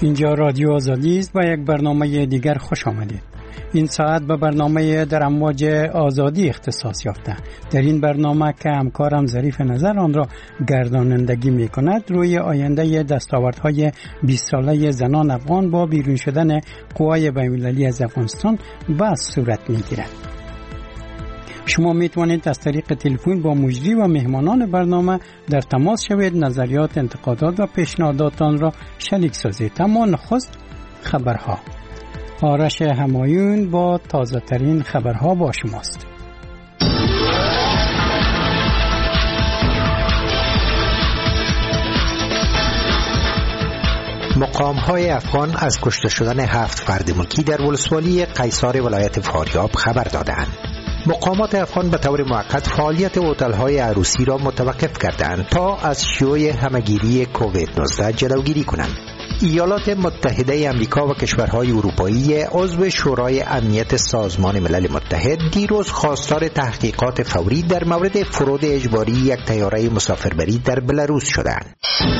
اینجا رادیو آزادی است و یک برنامه دیگر خوش آمدید. این ساعت به برنامه در امواج آزادی اختصاص یافته. در این برنامه که همکارم ظریف نظر آن را گردانندگی می کند، روی آینده دستاوردهای 20 ساله زنان افغان با بیرون شدن قوای بین‌المللی از افغانستان بحث صورت می گیرد. شما می توانید از طریق تلفن با مجری و مهمانان برنامه در تماس شوید، نظریات، انتقادات و پیشنهاداتان را شریک سازید. اما نخست خبرها. آرش همایون با تازه ترین خبرها با شماست. مقام‌های افغان از کشته شدن 7 فرد ملکی در ولسوالی قیصار ولایت فاریاب خبر دادند. مقامات افغان به طور موقت فعالیت هتل‌های عروسی را متوقف کردند تا از شیوع همه‌گیری کووید 19 جلوگیری کنند. ایالات متحده آمریکا و کشورهای اروپایی عضو شورای امنیت سازمان ملل متحد دیروز خواستار تحقیقات فوری در مورد فرود اجباری یک طیاره مسافربری در بلاروس شدند.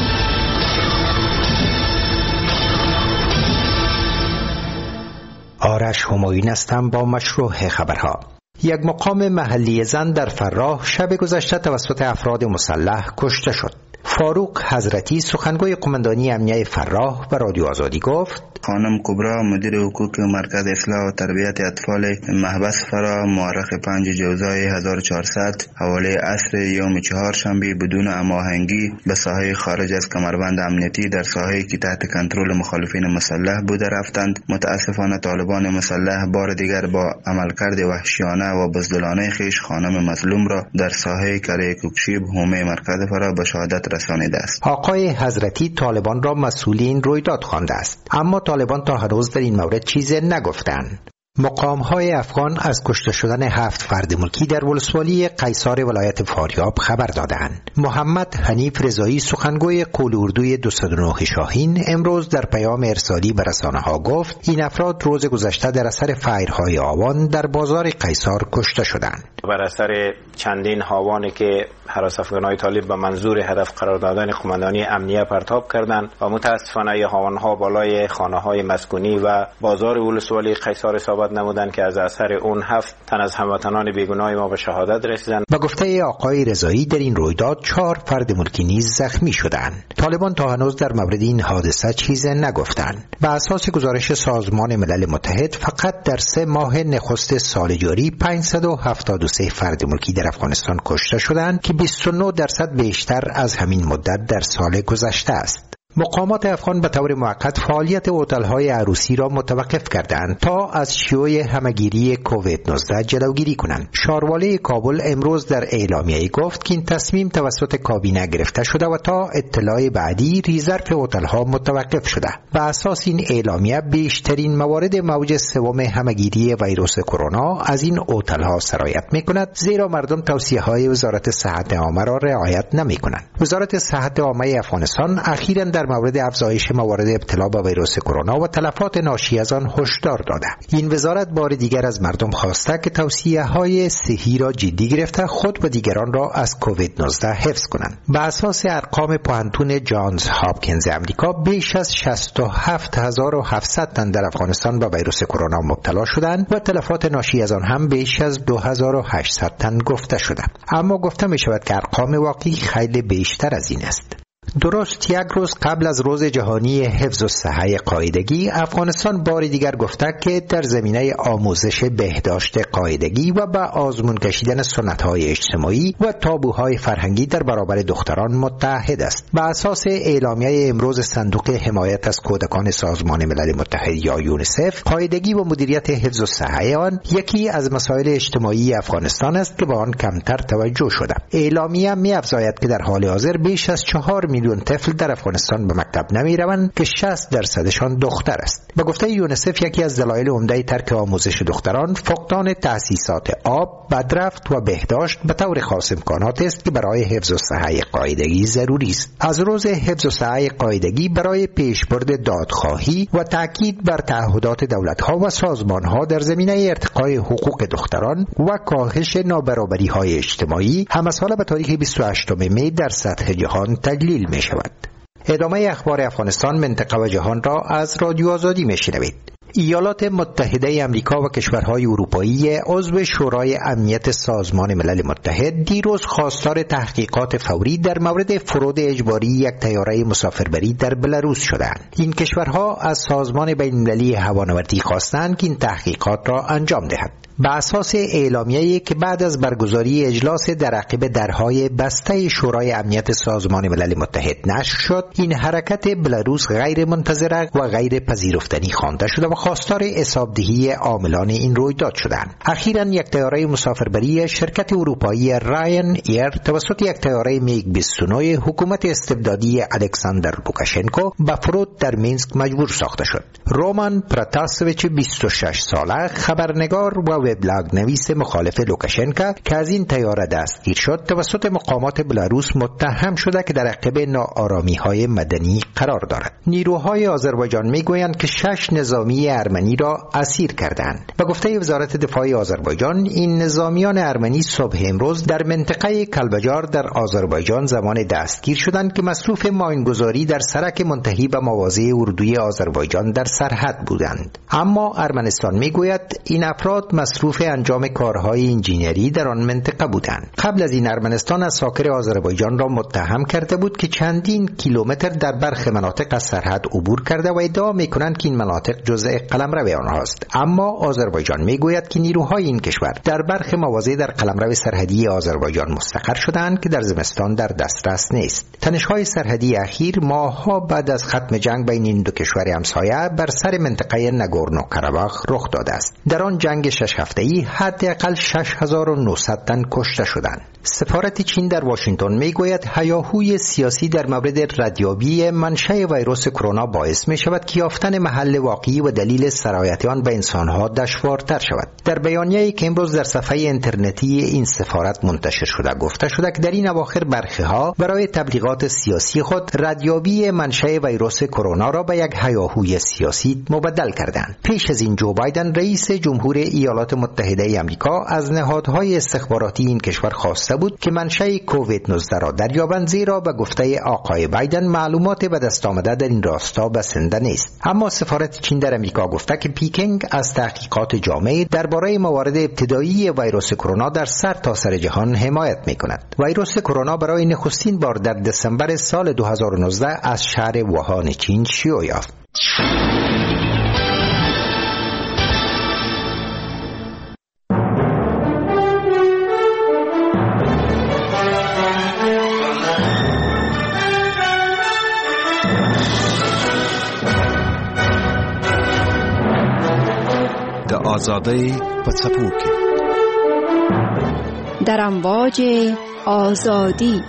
آرش همایون هستم با مشروع خبرها. یک مقام محلی زن در فراه شب گذشته توسط افراد مسلح کشته شد. فاروق حضرتی سخنگوی قماندانی امنیه فراه به رادیو آزادی گفت: خانم کبرا مدیر حقوق مرکز اصلاح و تربیت اطفال محبس فرا مورخ 5 جوزای 1400 حواله عصر یوم چهارشنبه بدون هماهنگی به ساحه خارج از کمربند امنیتی در ساحه‌ای که تحت کنترل مخالفین مسلح بوده رفتند. متاسفانه طالبان مسلح بار دیگر با عملکرد وحشیانه و بزدلانه خویش خانم مظلوم را در ساحه کره کوکشیب حومه مرکز فرا به شهادت رسانیده است. آقای حضرتی طالبان را مسئول این رویداد خوانده است، اما طالبان تا هنوز در این مورد چیزی نگفتند. مقام‌های افغان از کشته شدن 7 فرد ملکی در ولسوالی قیصار ولایت فاریاب خبر دادند. محمد حنیف رضایی سخنگوی قول اردوی 209 شاهین امروز در پیام ارسالی به رسانه‌ها گفت این افراد روز گذشته در اثر فایرهای هاوان در بازار قیصار کشته شدند. بر اثر چندین هاوانی که هراس‌افکن‌های طالب به منظور هدف قرار دادن قماندانی امنیه پرتاب کردند و متاسفانه این هاوان‌ها بالای خانه‌های مسکونی و بازار ولسوالی قیصار اصابت نمودند که از اثر اون 7 تن از هموطنان بیگناه ما به شهادت رسیدند. به گفته آقای رضایی در این رویداد 4 فرد ملکی نیز زخمی شدند. طالبان تا هنوز در مورد این حادثه چیزی نگفتند. به اساس گزارش سازمان ملل متحد فقط در 3 ماه نخست سال جاری 573 فرد ملکی در افغانستان کشته شدند که 29% بیشتر از همین مدت در سال گذشته است. مقامات افغان به طور موقت فعالیت هتل‌های عروسی را متوقف کردند تا از شیوع همه‌گیری کووید 19 جلوگیری کنند. شارواله کابل امروز در اعلامیه‌ای گفت که این تصمیم توسط کابینه گرفته شده و تا اطلاع بعدی ریزرو هتل‌ها متوقف شده. بر اساس این اعلامیه بیشترین موارد موج سوم همه‌گیری ویروس کرونا از این هتل‌ها سرایت می‌کند، زیرا مردم توصیه‌های وزارت صحت عامه را رعایت نمی‌کنند. وزارت صحت عامه افغانستان اخیراً در مورد افزایش موارد ابتلا به ویروس کرونا و تلفات ناشی از آن هشدار داده. این وزارت بار دیگر از مردم خواسته که توصیه‌های صحی را جدی گرفته خود و دیگران را از کووید 19 حفظ کنند. بر اساس ارقام پوهنتون جانز هاپکینز آمریکا بیش از 67700 تن در افغانستان به ویروس کرونا مبتلا شدند و تلفات ناشی از آن هم بیش از 2800 تن گفته شده. اما گفته می شود که ارقام واقعی خیلی بیشتر از این است. درست یک روز قبل از روز جهانی حفظ الصحه قاعدگی، افغانستان بار دیگر گفته که در زمینه آموزش بهداشت قاعدگی و به آزمون کشیدن سنت‌های اجتماعی و تابوهای فرهنگی در برابر دختران متحد است. بر اساس اعلامیه امروز صندوق حمایت از کودکان سازمان ملل متحد یا یونیسف، قاعدگی و مدیریت حفظ الصحه آن یکی از مسائل اجتماعی افغانستان است که به آن کمتر توجه شده. اعلامیه می‌افزاید که در حال حاضر بیش از 4 میلیون طفل در افغانستان به مکتب نمی روند که 60% دختر است. به گفته یونیسف یکی از دلایل عمده ترک آموزش دختران فقدان تأسیسات آب، بدرفت و بهداشت به طور خاص امکانات است که برای حفظ الصحه قاعدگی ضروری است. از روز حفظ الصحه قاعدگی برای پیشبرد دادخواهی و تاکید بر تعهدات دولت‌ها و سازمان‌ها در زمینه ارتقای حقوق دختران و کاهش نابرابری‌های اجتماعی همساله به تاریخ 28 می در سطح جهان تجلیل می شود. ادامه اخبار افغانستان، منطقه و جهان را از رادیو آزادی میشنوید. ایالات متحده آمریکا و کشورهای اروپایی عضو شورای امنیت سازمان ملل متحد دیروز خواستار تحقیقات فوری در مورد فرود اجباری یک طیاره مسافربری در بلاروس شدند. این کشورها از سازمان بین‌المللی هوانوردی خواستند که این تحقیقات را انجام دهد. به اساس اعلامیه‌ای که بعد از برگزاری اجلاس در عقب درهای بسته شورای امنیت سازمان ملل متحد نشر شد، این حرکت بلاروس غیر منتظره و غیر پذیرفتنی خوانده شده و خواستار حسابدهی عاملان این رویداد شدند. اخیراً یک طیاره مسافربری شرکت اروپایی راین ایر توسط یک طیاره میگ 29 حکومت استبدادی الکساندر لوکاشنکو به فرود در مینسک مجبور ساخته شد. رومان پراتاسویچ 26 ساله خبرنگار و وبلاگ نویس مخالف لوکاشنکا که از این طیاره دستگیر شد توسط مقامات بلاروس متهم شده که در عقب ناآرامی‌های مدنی قرار دارد. نیروهای آذربایجان میگویند که 6 نظامی ارمنی را اسیر کردند. به گفته وزارت دفاع آذربایجان، این نظامیان ارمنی صبح امروز در منطقه کلبجار در آذربایجان زمان دستگیر شدند که مصروف ماینگذاری در سرک منتهی به مواضع اردوی آذربایجان در سرحد بودند. اما ارمنستان میگوید این افراد مصروف انجام کارهای انجینری در آن منطقه بودند. قبل از این ارمنستان از ساکر آذربایجان را متهم کرده بود که چندین کیلومتر در برخی مناطق از سرحد عبور کرده و ادعا می‌کنند که این مناطق جزء قلمرو آنهاست. اما آذربایجان میگوید که نیروهای این کشور در برخی مواضع در قلمرو سرحدی آذربایجان مستقر شدند که در زمستان در دسترس نیست. تنش‌های سرحدی اخیر ماه‌ها بعد از ختم جنگ بین این دو کشور همسایه بر سر منطقه ناگورنو قره‌باخ رخ داده است. در آن جنگ 6 هفته‌ای حداقل 6900 تن کشته شدند. سفارت چین در واشنگتن میگوید هیاهوی سیاسی در مورد ردیابی منشأ ویروس کرونا باعث می شود که یافتن محل واقعی و دلیل سرایت آن به انسانها دشوارتر شود. در بیانیه‌ای که امروز در صفحه اینترنتی این سفارت منتشر شده گفته شده که در این اواخر برخی‌ها برای تبلیغات سیاسی خود ردیابی منشأ ویروس کرونا را به یک هیاهوی سیاسی مبدل کردند. پیش از این جو بایدن رئیس جمهور ایالات متحده آمریکا از نهادهای استخباراتی این کشور خواسته بود که منشأ کووید 19 را دریابند، زیرا به گفته آقای بایدن معلومات به دست آمده در این راستا بسنده نیست. اما سفارت چین در آمریکا گفته که پیکنگ از تحقیقات جامع درباره موارد ابتدایی ویروس کرونا در سرتاسر جهان حمایت می‌کند. ویروس کرونا برای نخستین بار در دسامبر سال 2019 از شهر ووهان چین شیوع یافت. آزادی و سپوک در امواج آزادی.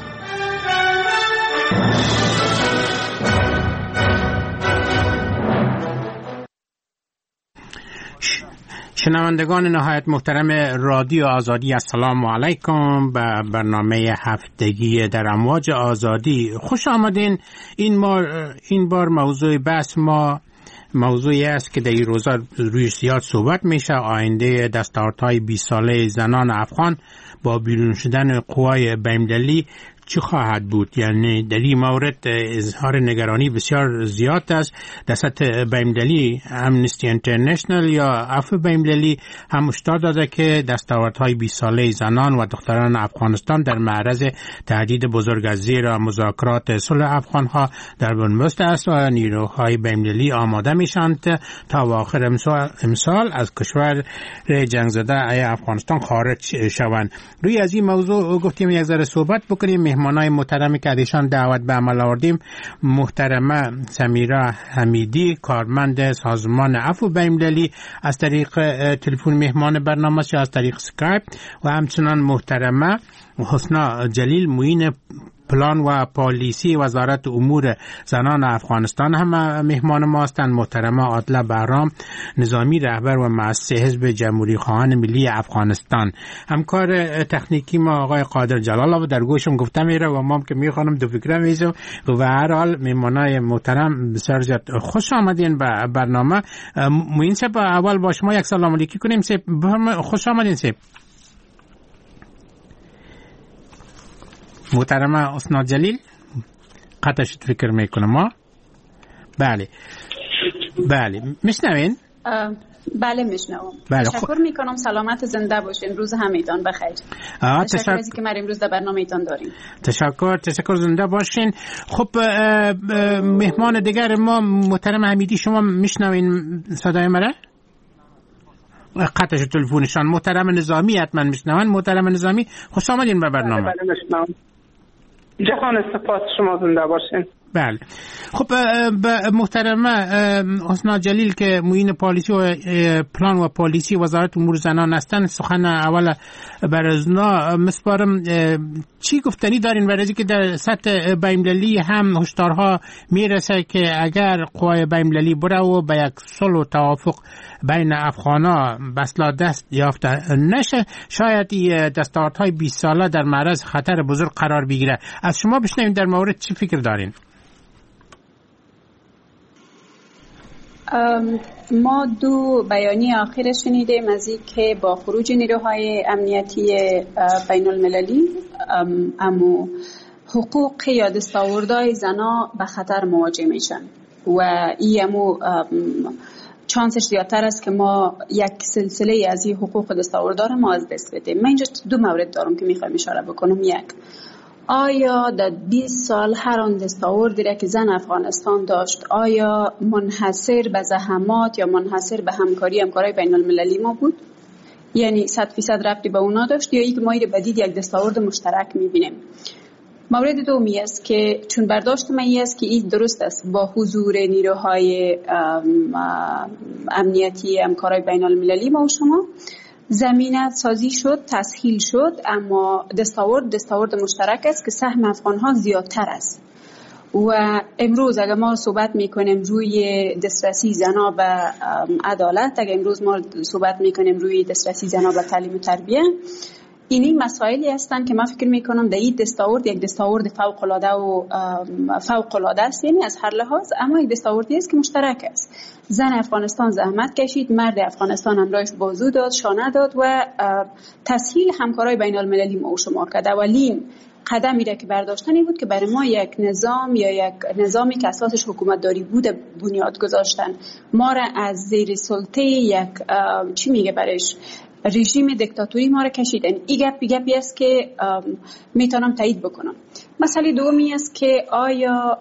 شنوندگان نهایت محترم رادیو آزادی، السلام علیکم به برنامه هفتگی در امواج آزادی خوش آمدین. این بار موضوع بحث ما موضوعی است که در این روزا رویش زیاد صحبت میشه. آینده دستاوردهای 20 ساله زنان افغان با بیرون شدن قوای بین‌المللی چی خواهد بود؟ یعنی در این مورد اظهار نگرانی بسیار زیاد است. در سطح بین‌المللی امنستی اینترنشنال یا عفو بین‌المللی هم هشدار داده که دستاوردهای 20 ساله زنان و دختران افغانستان در معرض تهدید بزرگ از زیر مذاکرات صلح افغانها در بنبست است و نیروهای بین‌المللی آماده میشند تا آخر امسال از کشور جنگ زده افغانستان خارج شوند. روی از این موضوع گفتیم یک ذره صحبت بکنیم. مهمانای محترمی که ازشان دعوت به عمل آوردیم، محترمه سمیرا حمیدی، کارمند سازمان عفو بین‌المللی، از طریق تلفن مهمان برنامه است یا از طریق اسکایپ، و همچنان محترمه حسنا جلیل، معین پلان و پالیسی وزارت امور زنان افغانستان هم مهمان ما هستند. محترمه عادله بهرام، نظامی، رهبر و مؤسس حزب جمهوری خواهان ملی افغانستان. همکار تکنیکی ما آقای قادر جلال، و در گوشم گفته میره و ما هم که میخوانم دو فکره میزم. و هر حال مهمانای محترم بسیار زیاد خوش آمدین به برنامه. موین صاحب، اول با شما یک سلام علیکی کنیم. خوش آمدین صاحب. محترمه حسنا جلیل، قطع شد فکر میکنم ما. بله میشنوین؟ بله میشنوم. بله. تشکر میکنم. سلامت زنده باشین. روز همتون بخیر. تشکر از که ما امروز در برنامه‌تان داریم. تشکر زنده باشین. خب مهمان دیگر ما محترم حمیدی، شما میشنوین صدای مرا؟ قطع شد تلفنشان. محترم نظامی حتما میشنون. محترم نظامی خوش آمدین به برنامه. بله میشنوم. جهان سپاس، شما زنده باشین. بله. خب محترمه حسنا جلیل که معین پالیسی و پلان و پالیسی وزارت امور زنان هستند، سخن اول بر ازنا مسپارم. چی گفتنی دارین برای اینکه در سطح بین‌المللی هم هشدارها میرسه که اگر قوای بین‌المللی بره و به یک صلح و توافق بین افغانا بسلا دست یافته نشه، شاید دستاوردهای 20 ساله در معرض خطر بزرگ قرار بگیره. از شما بشنویم در مورد چی فکر دارین؟ ما دو بیانیه آخر شنیدیم از این که با خروج نیروهای امنیتی بین المللی امو حقوق یا دستاوردهای زنا به خطر مواجه میشن و این امو چانسش زیادتر است که ما یک سلسله از این حقوق دستاوردها ما از دست بدیم. من اینجا دو مورد دارم که میخوایم اشاره بکنم. یک، آیا در 20 سال هر آن دستاوردی را که زن افغانستان داشت آیا منحصر به زحمات یا منحصر به همکارای بین المللی ما بود؟ یعنی 100% ربطی به اونا داشت یا اینکه ما این بدید یک دستاورد مشترک میبینیم؟ مورد دومی است که چون برداشت من است که این درست است با حضور نیروهای امنیتی همکارای بین المللی ما و شما زمینه سازی شد، تسهیل شد، اما دستاورد مشترک است که سهم افغان‌ها زیادتر است. و امروز اگر ما صحبت میکنیم روی دسترسی زنها به عدالت، اگر امروز ما صحبت میکنیم روی دسترسی زنها به تعلیم و تربیت، این مسائلی هستند که من فکر میکنم در این دستاورد یک دستاورد فوق العاده است، یعنی از هر لحاظ، اما یک دستاوردی است که مشترک است. زن افغانستان زحمت کشید، مرد افغانستان همراهش بازو داد، شانه داد و تسهیل همکارای بین المللی ما و شما کرد. اولین قدمی را که برداشتنی بود که برای ما یک نظام یا یک نظامی که اساسش حکومت داری بوده بنیاد گذاشتن. ما را از زیر سلطه یک برایش رژیم دیکتاتوری ما را کشیدن. این گپی است که میتونم تایید بکنم. مسئله دومی است که آیا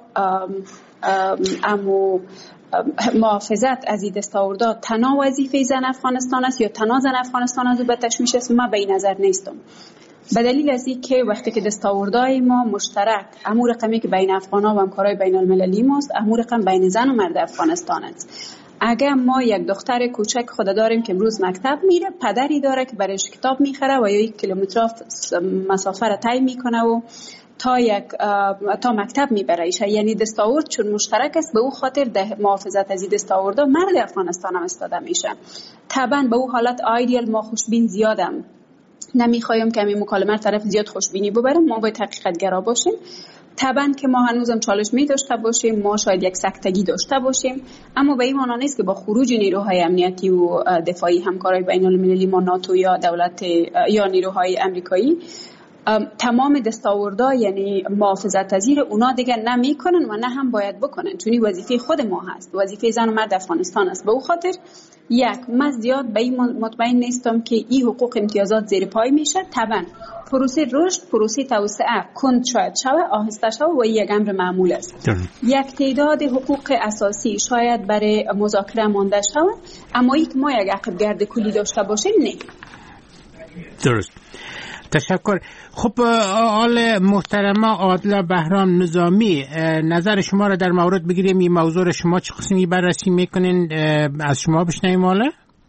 محافظت از این دستاوردها تنها وظیفه زن افغانستان است یا تنها زن افغانستان از او به تشویش است؟ من به این نظر نیستم. به دلیل از این که وقتی که دستاوردهای ما مشترک، امور رقمی که بین افغان‌ها و همکارای بین المللی ماست، امور رقم بین زن و مرد افغانستان است. اگر ما یک دختر کوچک خود داریم که امروز مکتب میره، پدری داره که برایش کتاب میخره و یا 1 کیلومتر مسافت را طی میکنه و تا مکتب میبرهش، یعنی دستاورد چون مشترک است به او خاطر محافظت از این دستاوردها مرد افغانستان هم استاده میشه. طبعا به او حالت آیدیال ما خوشبین زیادم نمیخوایم که همین مکالمه طرف زیاد خوشبینی ببرم، ما باید حقیقت گرا باشیم. طبعا که ما هنوزم چالش می داشته باشیم، ما شاید یک سکتگی داشته باشیم، اما به این معنی نیست که با خروج نیروهای امنیتی و دفاعی همکارای بین المللی ما، ناتو یا دولت یا نیروهای امریکایی، تمام دستاوردها یعنی محافظت پذیر اونا دیگه نمیکنن و نه هم باید بکنن، چون وظیفه خود ما هست، وظیفه زن و مرد افغانستان است. به او خاطر من زیاد به این مطمئن نیستم که این حقوق امتیازات زیر پای میشه. طبعا پروسه رشد، پروسه توسعه کند شاید شوه، آهسته شوه و یک امر معمول است. یک تعداد حقوق اساسی شاید برای مذاکره مانده شوه، اما یک ما یک عقب گرد کلی داشته باشیم نه. درست. تشکر. خب آل محترمه عادله بهرام نظامی، نظر شما را در مورد بگیریم. این موضوع شما چه قسمی بررسی میکنین؟ از شما بشنویم. آله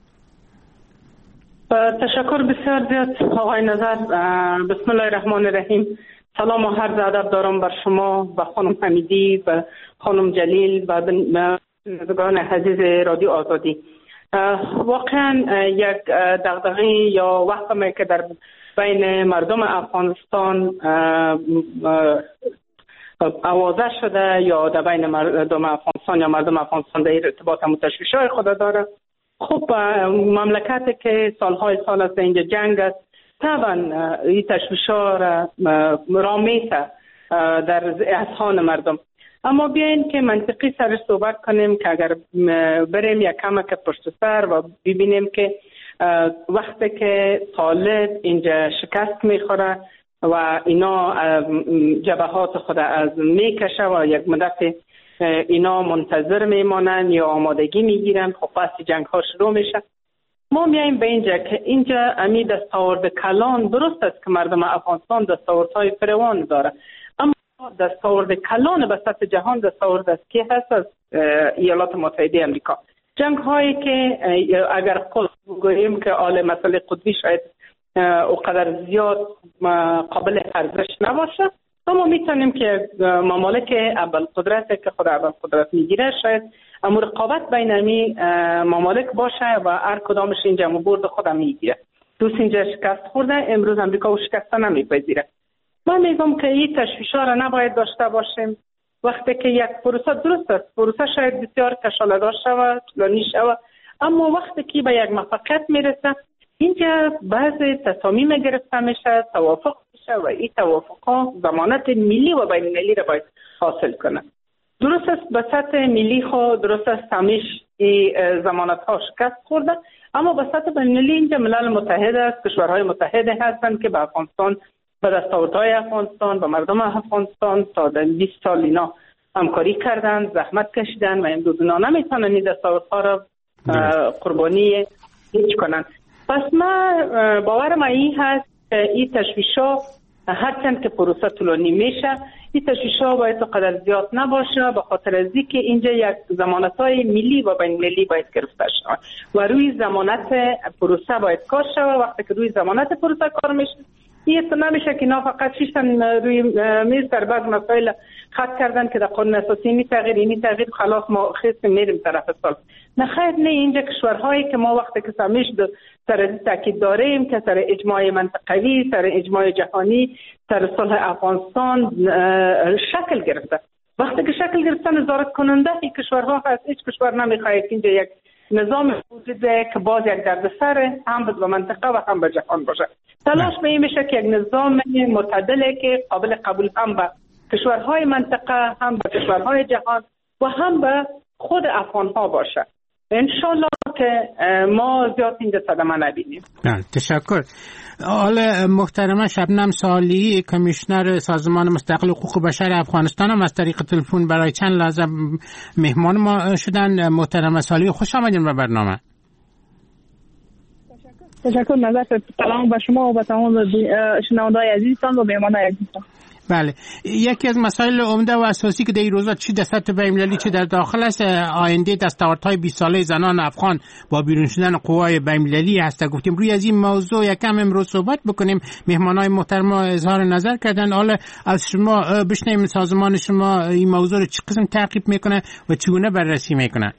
تشکر بسیار زیاد آقای نظر. بسم الله الرحمن الرحیم. سلام و عرض ادب دارم بر شما و خانم حمیدی و خانم جلیل و بینندگان عزیز رادیو آزادی. واقعا یک دغدغه یا وهمی که در بین مردم افغانستان آوازه شده یا در بین مردم افغانستان یا مردم افغانستان در ارتباط هم تشویش‌های خود داره. خب مملکتی که سالهای سال است اینجا جنگ است، طبعا این تشویش‌ها را میسه در اذهان مردم. اما بیاین که منطقی سرش صحبت کنیم که اگر بریم یک کمک پشت سر و ببینیم که وقتی که طالب اینجا شکست میخوره و اینا جبهات خود از میکشه و یک مدت اینا منتظر میمانن یا آمادگی میگیرن، خب پس جنگ ها شروع میشه. ما میایم به اینجا که اینجا امی دستاورد کلان درست است که مردم افغانستان دستاوردهای فراوان داره، اما دستاورد کلان به سطح جهان دستاورد است که هست از ایالات متحده امریکا. جنگ هایی که اگر خود بگوییم که آل مسئله قطبی شاید اونقدر زیاد قابل ارزش نباشه، اما میتونیم که ممالک اول قدرت که خود اول قدرت میگیره شاید رقابت بین امی ممالک باشه و هر کدامش این جمع برد خودم میگیره. دوست اینجا شکست خورده، امروز امریکا و شکست نمیپذیره. من میگم که این تشویش‌ها را نباید داشته باشیم. وقتی که یک پروسه درست است، پروسه شاید بسیار کشاله شود، طولانی شود، اما وقتی که به یک موفقیت میرسه اینجا بعضی تصامیم گرفته میشه، توافق میشه و این توافق‌ها ضمانت ملی و بین المللی را باید حاصل کنه. درست است به سطح ملی خود درست است همیش این ضمانت‌ها شکست خورده، اما به سطح بین المللی اینجا ملل متحد است، کشورهای متحده هستند که به افغانستان، به دستاوردهای افغانستان، به مردم افغانستان تا 20 سال اینا همکاری کردن، زحمت کشیدن و امروز اینا نمیتونن این دستاوردها را قربانی هیچ کنن. پس من باورم این هست که این تشویش‌ها هرچند که پروسه طولانی میشه، این تشویش‌ها باید قدر زیاد نباشه، به خاطر از اینکه اینجا یک ضمانت‌های ملی و بین المللی باید گرفته شود و روی ضمانت پروسه باید کار شود. وقتی که روی ضمانت پروسه کار میشه، این نمیشه که اینا فقط شیشتن روی میز در بعض مسائل خط کردن که در قانون اساسی می تغییر خلاص ما خیلی میریم طرف سال. نه خیر، نه، اینجا کشورهایی که ما وقتی که سمیش سر تاکید داریم که سر اجماع منطقوی، سر اجماع جهانی، سر صلح افغانستان شکل گرفته. وقتی که شکل گرفته نظارت کننده این کشورها هست. هیچ کشور نمیخواد که اینجا یک نظام وجوده که باز یک دردسر هم به منطقه و هم به جهان باشه. تلاش به این میشه که یک نظام معتدل که قابل قبول هم به کشورهای منطقه، هم به کشورهای جهان و هم به خود افغانها باشه. انشالله که ما زیاد اینجا صدمه نبینیم. تشکر. حالا محترمه شبنم صالحی، کمیشنر سازمان مستقل حقوق بشر افغانستان، هم از طریق تلفن برای چند لحظه مهمان ما شدن. محترمه صالحی، خوش آمدین به برنامه. تشکر. نظر سلام به شما و به تمام شنونده‌های عزیزتان و مهمان‌های عزیزتان. بله، یکی از مسائل عمده و اساسی که در این روزا چه در سطح بین‌المللی چه در داخل است، آینده دستاوردهای 20 ساله زنان افغان با بیرون شدن قوای بین‌المللی هست. گفتیم روی از این موضوع یکم امروز صحبت بکنیم. مهمانای محترم اظهار نظر کردن. حالا از شما بشنویم سازمان شما این موضوع رو چه قسم تعقیب میکنه و چگونه بررسی میکنه؟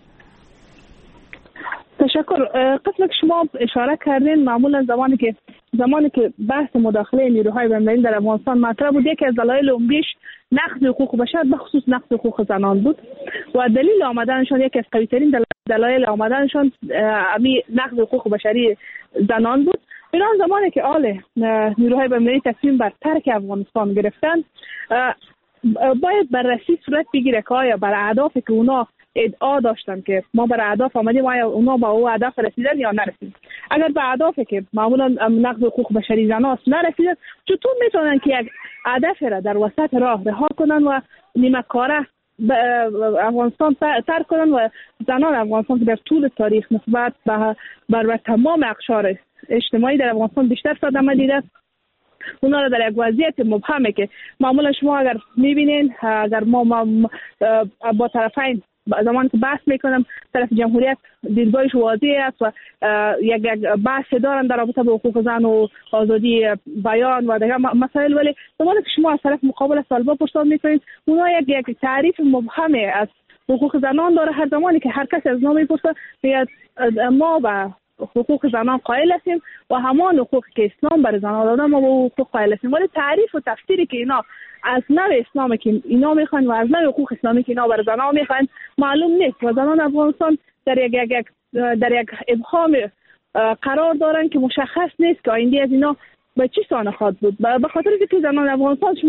تشکر. قسم که شما اشاره کردین، معمولا زمانی که بحث مداخله نیروهای بین‌المللی در افغانستان مطرح بود، یکی از دلایل عمده‌اش نقض حقوق بشر، به خصوص نقض حقوق زنان بود و دلیل آمدنشان، یکی از قوی‌ترین دلایل آمدنشان نقض حقوق بشری زنان بود. ایران زمانی که نیروهای بین‌المللی تصمیم بر ترک افغانستان گرفتن، باید بررسی صورت بگیره که آیا بر اهدافی که اونا ادعا داشتن که ما بر اهداف آمدیم، آیا اونا با او اهداف رسیدن یا نرسیدن. اگر به اهدافی که معمولا نقض حقوق بشری زنان نرسیدن، چطور میتونن که یک هدف را در وسط راه رها کنن و نیمه کاره افغانستان ترک کنن و زنان افغانستان که در طول تاریخ نسبت بر تمام اقشار اجتماعی در افغانستان بیشتر صدمه دیده، اونا را در یک وضعیت مبهمه که معمولا شما اگر میبینین، اگر ما با طرفین زمانی که بحث میکنم، طرف جمهوریت دیدگاهش واضح است و یک بحث دارن در رابطه با حقوق زن و آزادی بیان و دیگر مسائل، ولی زمانی که شما از طرف مقابل سالبا پرسان میکنید، اونا یک تعریف مبهمه از حقوق زنان داره. هر زمانی که هر کسی از ما میپرسه میگه ما به حقوق زنان قائل هستیم و همان حقوقی که اسلام برای زنان داده ما به حقوق قائل هستیم، ولی تعریف و تفسیری که اینا از نوع اسلامی که اینا میخوان و از نوع حقوق اسلامی که اینا برای زنان میخوان معلوم نیست و زنان افغانستان در یک ابهام قرار دارن که مشخص نیست که آینده از اینا به چه سان خواهد بود. به خاطر اینکه زنان افغانستان، شما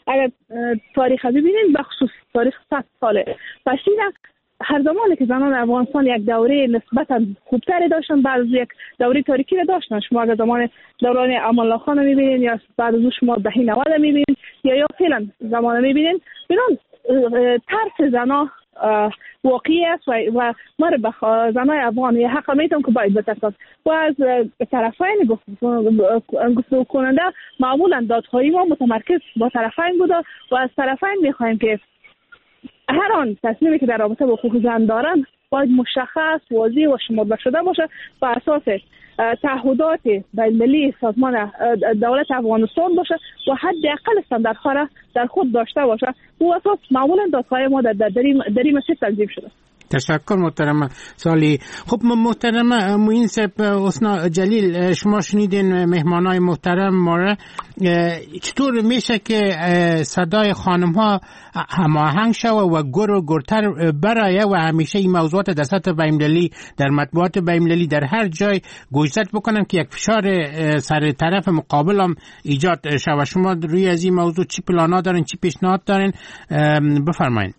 اگر تاریخ ببینید بخصوص تاریخ 100 ساله پس هر زمانی که زنان افغانستان یک دوره نسبتا خوبتری داشتن، بعد از یک دوره تاریکی را داشتن. شما اگر زمان دوران امان الله خان میبینید یا بعد از شما دهه 90 میبینید یا فعلا زمان میبینید، بنان ترس زنا واقعی است و ما به زنای افغان یه حق میتونم که باید بترسن و از طرفین گفتگو کننده معمولا دادخواهی ما متمرکز با طرفین بوده و از طرفین میخوایم که هر آن تصمیمی که در رابطه با حقوق زن دارن باید مشخص، واضح و شمرده شده باشه و اساس تعهدات بین‌المللی سازمان دولت افغانستان باشه و حداقل استانداردها را در خود داشته باشه. او اساس معمولا دادخواهی ما در این مسیر تنظیم شده. تشکر محترم سالی. خب محترم معین صاحب، حسنا جلیل، شما شنیدین مهمانای محترم ما را. چطور میشه که صدای خانم ها هماهنگ شوه و گرتر برایه و همیشه این موضوعات در سطح بین‌المللی، در مطبوعات بین‌المللی، در هر جای گوشزد بکنن که یک فشار سر طرف مقابل هم ایجاد شوه؟ شما روی از این موضوع چی پلانا دارین، چی پیشنهاد دارین؟ بفرمایید.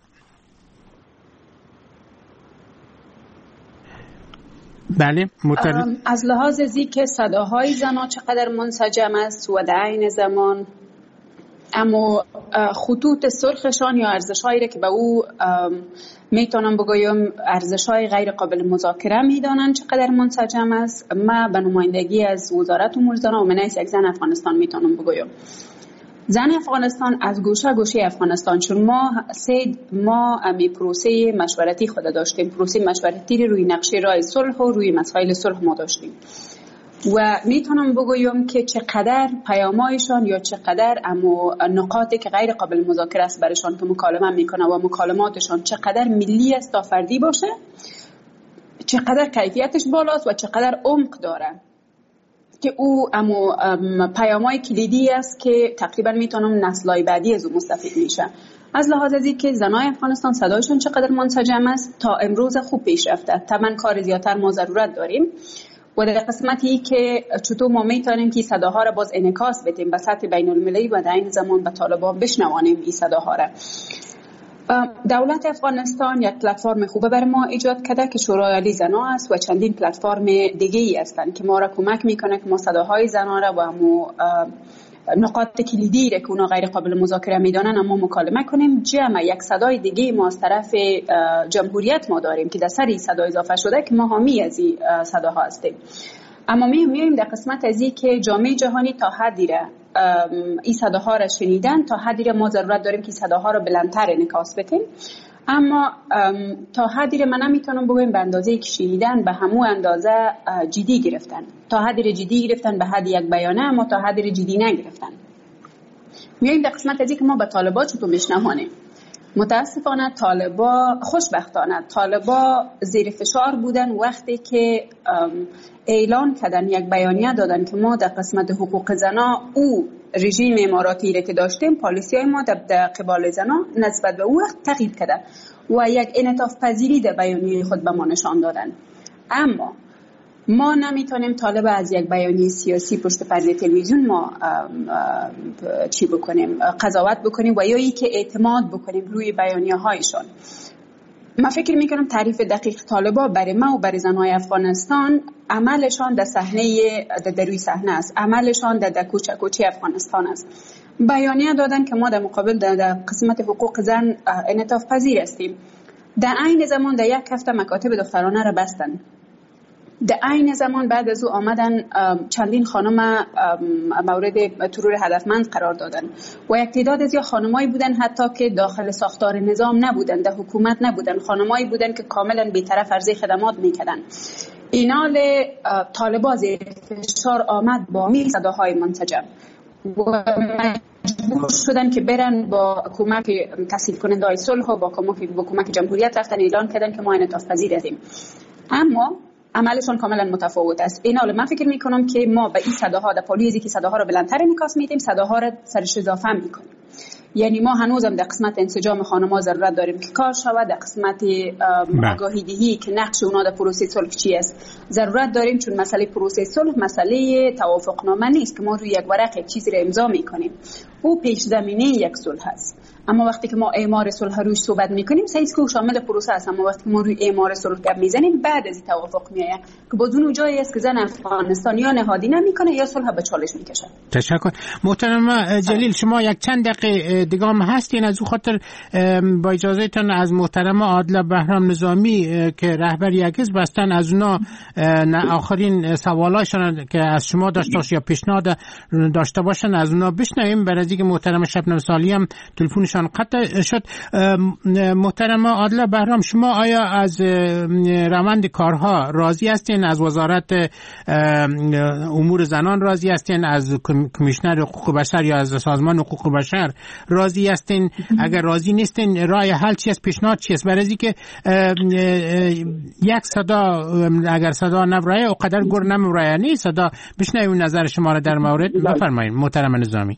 بله از لحاظ که صداهای زنها چقدر منسجم است و در عین زمان اما خطوط سرخشان یا ارزش‌هایی که به او میتونم بگویم ارزش‌های غیر قابل مذاکره میدانند چقدر منسجم است، ما به نمایندگی از وزارت امور زنان و من یک زن افغانستان میتونم بگویم زن افغانستان از گوشه گوشه افغانستان، چون ما امی پروسه مشورتی خود داشتیم، پروسه مشورتی روی نقشه راه صلح و روی مسائل صلح ما داشتیم و میتونم بگویم که چقدر پیامایشان یا چقدر اما نقاطی که غیر قابل مذاکره است برشان که مکالمه میکنه و مکالماتشان چقدر ملی است تا فردی باشه، چقدر کیفیتش بالاست و چقدر عمق داره، که او اما پیامای کلیدی است که تقریبا میتونم نسل‌های بعدی از او مستفید میشه. از لحاظ از که زنای افغانستان صدایشون چقدر منسجم است تا امروز خوب پیش رفته. طبعا کار زیادتر ما ضرورت داریم و در قسمتی که چطور ما میتونیم که صداها را باز انعکاس بدیم به سطح بین المللی و در این زمان به طالبان بشنوانیم این صداها را. دولت افغانستان یک پلتفرم خوبه بر ما ایجاد کرده که شورای عالی زنان است و چندین پلتفرم دیگه ای هستند که ما را کمک میکنه که ما صداهای زنان را و نقاط کلیدی را که اونا غیر قابل مذاکره میدانن اما مکالمه کنیم. جمع یک صدای دیگه ما از طرف جمهوریت ما داریم که در سری صدا اضافه شده که ما حامی از این صداها هستیم. اما میایم در قسمت از این که جامعه جهانی تا حدی را این صداها را شنیدن، تا حدی را ما ضرورت داریم که صداها را بلندتر انعکاس بدیم، اما تا حدی را من نمیتونم بگویم به اندازه که شنیدن به همون اندازه جدی گرفتن، تا حدی را جدی گرفتن به حد یک بیانه اما تا حدی را جدی نگرفتن. میایم در قسمت از این که ما به طالبان چطور میشنوانیم. متاسفانه خوشبختانه طالبا زیر فشار بودن وقتی که اعلان کردن، یک بیانیه دادن که ما در قسمت حقوق زنا او رژیم اماراتی را که داشتیم پالیسی‌های ما در قبال زنا نسبت به او وقت تغییر کرده و یک انعطاف پذیری در بیانیه خود به ما نشان دادن. اما ما نمیتونیم طالب از یک بیانیه سیاسی پشت پرده تلویزیون ما چی بکنیم، قضاوت بکنیم و یا ای که اعتماد بکنیم روی بیانیه هایشان. من فکر میکنم تعریف دقیق طالبا برای ما و برای زنهای افغانستان عملشان در صحنه در روی صحنه است، عملشان در کوچه کوچه افغانستان است. بیانیه دادن که ما در مقابل در قسمت حقوق زن انعطاف پذیر هستیم. در عین زمان در یک هفته مکاتب دخترانه را بستن. در عین زمان بعد از او آمدن چندین خانم مورد ترور هدفمند قرار دادن و یک تعداد از خانمایی بودن حتی که داخل ساختار نظام نبودن، در حکومت نبودن، خانمایی بودن که کاملا بی‌طرف عرضه خدمات میکردن. اینال طالبان زیر فشار آمد با می صداهای منسجم و مجبور شدن که برن با کمک تسهیل کننده صلح و با کمک جمهوریت رفتن اعلان کردن که ما انعطاف پذیر هستیم. اما عملشون کاملا متفاوت است. این حال من فکر میکنم که ما به این صداها در پالیزی که صداها رو بلندتر انعکاس میدیم، صداها رو سرش اضافه میکنیم. یعنی ما هنوزم در قسمت انسجام خانم‌ها ضرورت داریم که کار شود. در قسمت آگاهی دهی که نقش اونا در پروسه صلح چی است ضرورت داریم، چون مسئله پروسه صلح مسئله توافقنامه نیست که ما روی یک ورق یک چیزی را امضا میکنیم، او پیش زمینه یک صلح است. اما وقتی که ما اعمار صلح روش صحبت میکنیم سعیز که شامل پروسه است، اما وقتی که ما روی اعمار صلح گپ میزنیم بعد از این توافق میآید که باز اون جایی است که زن افغانستان یا نهادی نمیکنه یا صلح به چالش میکشه. تشکر. محترم جلیل، شما یک چند دقیقه دیگه هم هستین، از اون خاطر با اجازهتون از محترم عادل بهرام نظامی که رهبر یک حزب هستن از اونا آخرین سوالاشون که از شما داشته باشه یا پیشنهاد داشته باشن از اونا بشنویم، برای اینکه محترم شبنم سالی هم تلفنشان قطع شد. محترم عادل بهرام، شما آیا از روند کارها راضی هستین؟ از وزارت امور زنان راضی هستین؟ از کمیشنر حقوق بشر یا از سازمان حقوق بشر راضی هستین؟ اگر راضی نیستین راه حل چیست؟ پیشنهاد چیست؟ برای اینکه یک صدا اگر صدا نبرایه او قدر گر نمرایه نیست. صدا بشنویم نظر شما را در مورد. بفرمایید محترم نظامی.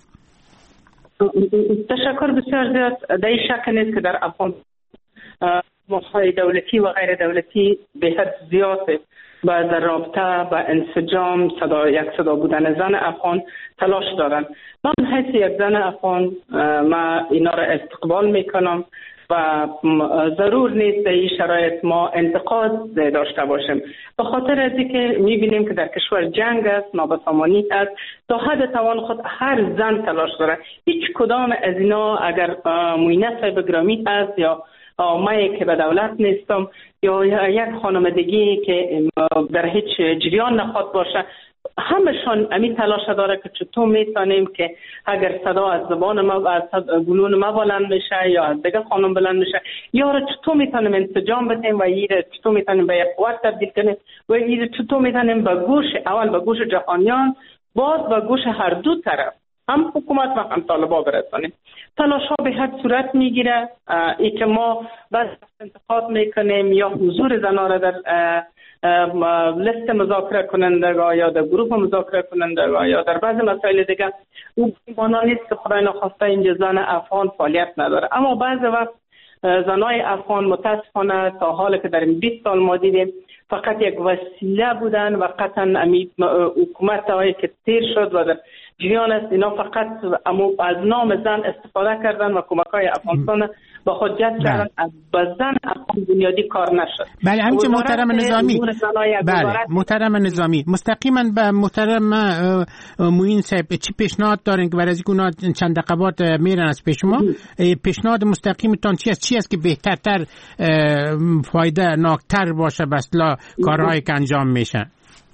تشکر بسیار زیاد. در این شک نیست که در افغان مؤسسات دولتی و غیر دولتی به حد زیاده و در رابطه با انسجام یک صدا بودن زن افغان تلاش دارن. من حیث یک زن افغان ما اینا را استقبال میکنم و ضرور نیست در این شرایط ما انتقاد داشته باشیم، به خاطر از اینکه میبینیم که در کشور جنگ است، نابسامانی است، تا حد توان خود هر زن تلاش داره. هیچ کدام از اینا اگر موینه صاحب گرامی هست یا مایی که به دولت نیستم یا یک خانمدگی که در هیچ جریان نخواد باشه، همشان امی تلاش داره که چطور میتونیم که اگر صدا از زبان ما از گلون ما بلند میشه یا از دیگه خانم بلند میشه یا چطور میتونیم انسجام بدیم و ایره چطور میتونیم به یک قوت تبدیل کنیم و ایره چطور میتونیم به گوش اول به گوش جهانیان بعد به گوش هر دو طرف هم حکومت و هم طالبا برسانیم. تلاش ها به حد صورت میگیره. ای که ما بس انتقاد میکنیم یا حضور زنان را در لیست مذاکره کنندگان یا در گروه مذاکره کنندگان یا در بعض مسائل دیگه، او مانا نیست که خدای نخواسته اینجا زن افغان فعالیت نداره. اما بعض وقت زنای افغان متاسفانه تا حالی که در این 20 سال ما دیدیم فقط یک وسیله بودن و قطعا حکومت هایی که تیر شد و در جریان است اینا فقط از نام زن استفاده کردن و کمک های افغانستان با خود جذب کردن. از زن افغان بنیادی کار نشد. بله همچه محترم نظامی. بله محترم نظامی مستقیما به محترم موین صاحب چی پیشنهاد دارین که برای از اونا چند دقیقات میرن از پیش ما؟ پیشنهاد مستقیمتان چی است که بهترتر فایده ناکتر باشه بسلا کارهایی که انجام میشن؟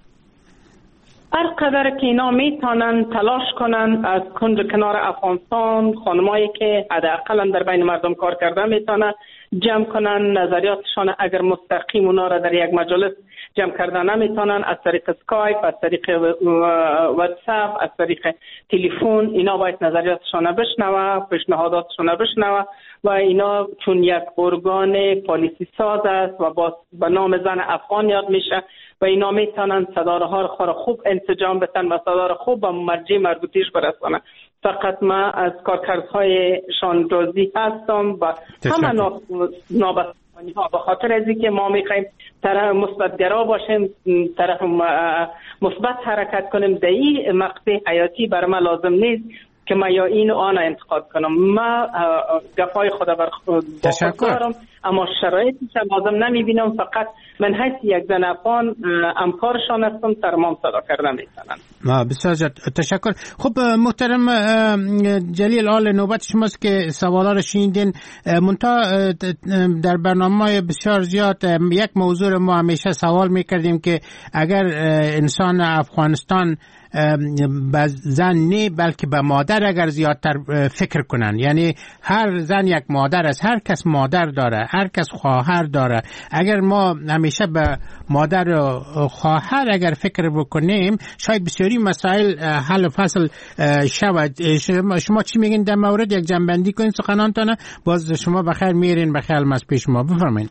هر قدر که اینا میتونن تلاش کنن از کنج کنار افغانستان، خانمایی که حداقل در بین مردم کار کرده میتونن جمع کنن نظریاتشان. اگر مستقیم اونا را در یک مجلس جمع کردن نمیتونن، از طریق اسکایپ، از طریق واتساپ، از طریق تلفن اینا باید نظریاتشان بشنوه، پیشنهاداتشان بشنوه و اینا چون یک ارگان پالیسی ساز است و با نام زن افغان یاد میشه و اینا میتونن صدارها خود خوب انسجام بدن و صدار خوب به مرجع مربوطیش برسانن. فقط ما از کارکردهایشان راضی هستم و همه نابسامانی ها به خاطر از اینکه ما میخوایم طرف مثبت‌گرا باشیم، طرف مثبت حرکت کنیم. در این مقطع حیاتی بر ما لازم نیست که ما یا این و آن انتقاد کنم. ما گفای خدا بر خود دارم اما شرایطی که لازم نمیبینم. فقط من حیث یک زن افغان همکارشان هستم، تمام صدا کردن میتونن. بسیار تشکر. خب محترم جلیل آل نوبت شماست که سوالا رو شنیدین. منتها در برنامه بسیار زیاد یک موضوع ما همیشه سوال میکردیم که اگر انسان افغانستان به زن نه بلکه به مادر اگر زیادتر فکر کنن، یعنی هر زن یک مادر است، هر کس مادر داره، هر کس خواهر داره. اگر ما همیشه به مادر و خواهر اگر فکر بکنیم شاید بسیاری مسائل حل و فصل شود. شما چی میگین در مورد؟ یک جنبندی کنین سخنانتان، باز شما بخیر میرین بخیر از پیش ما. بفرمایید.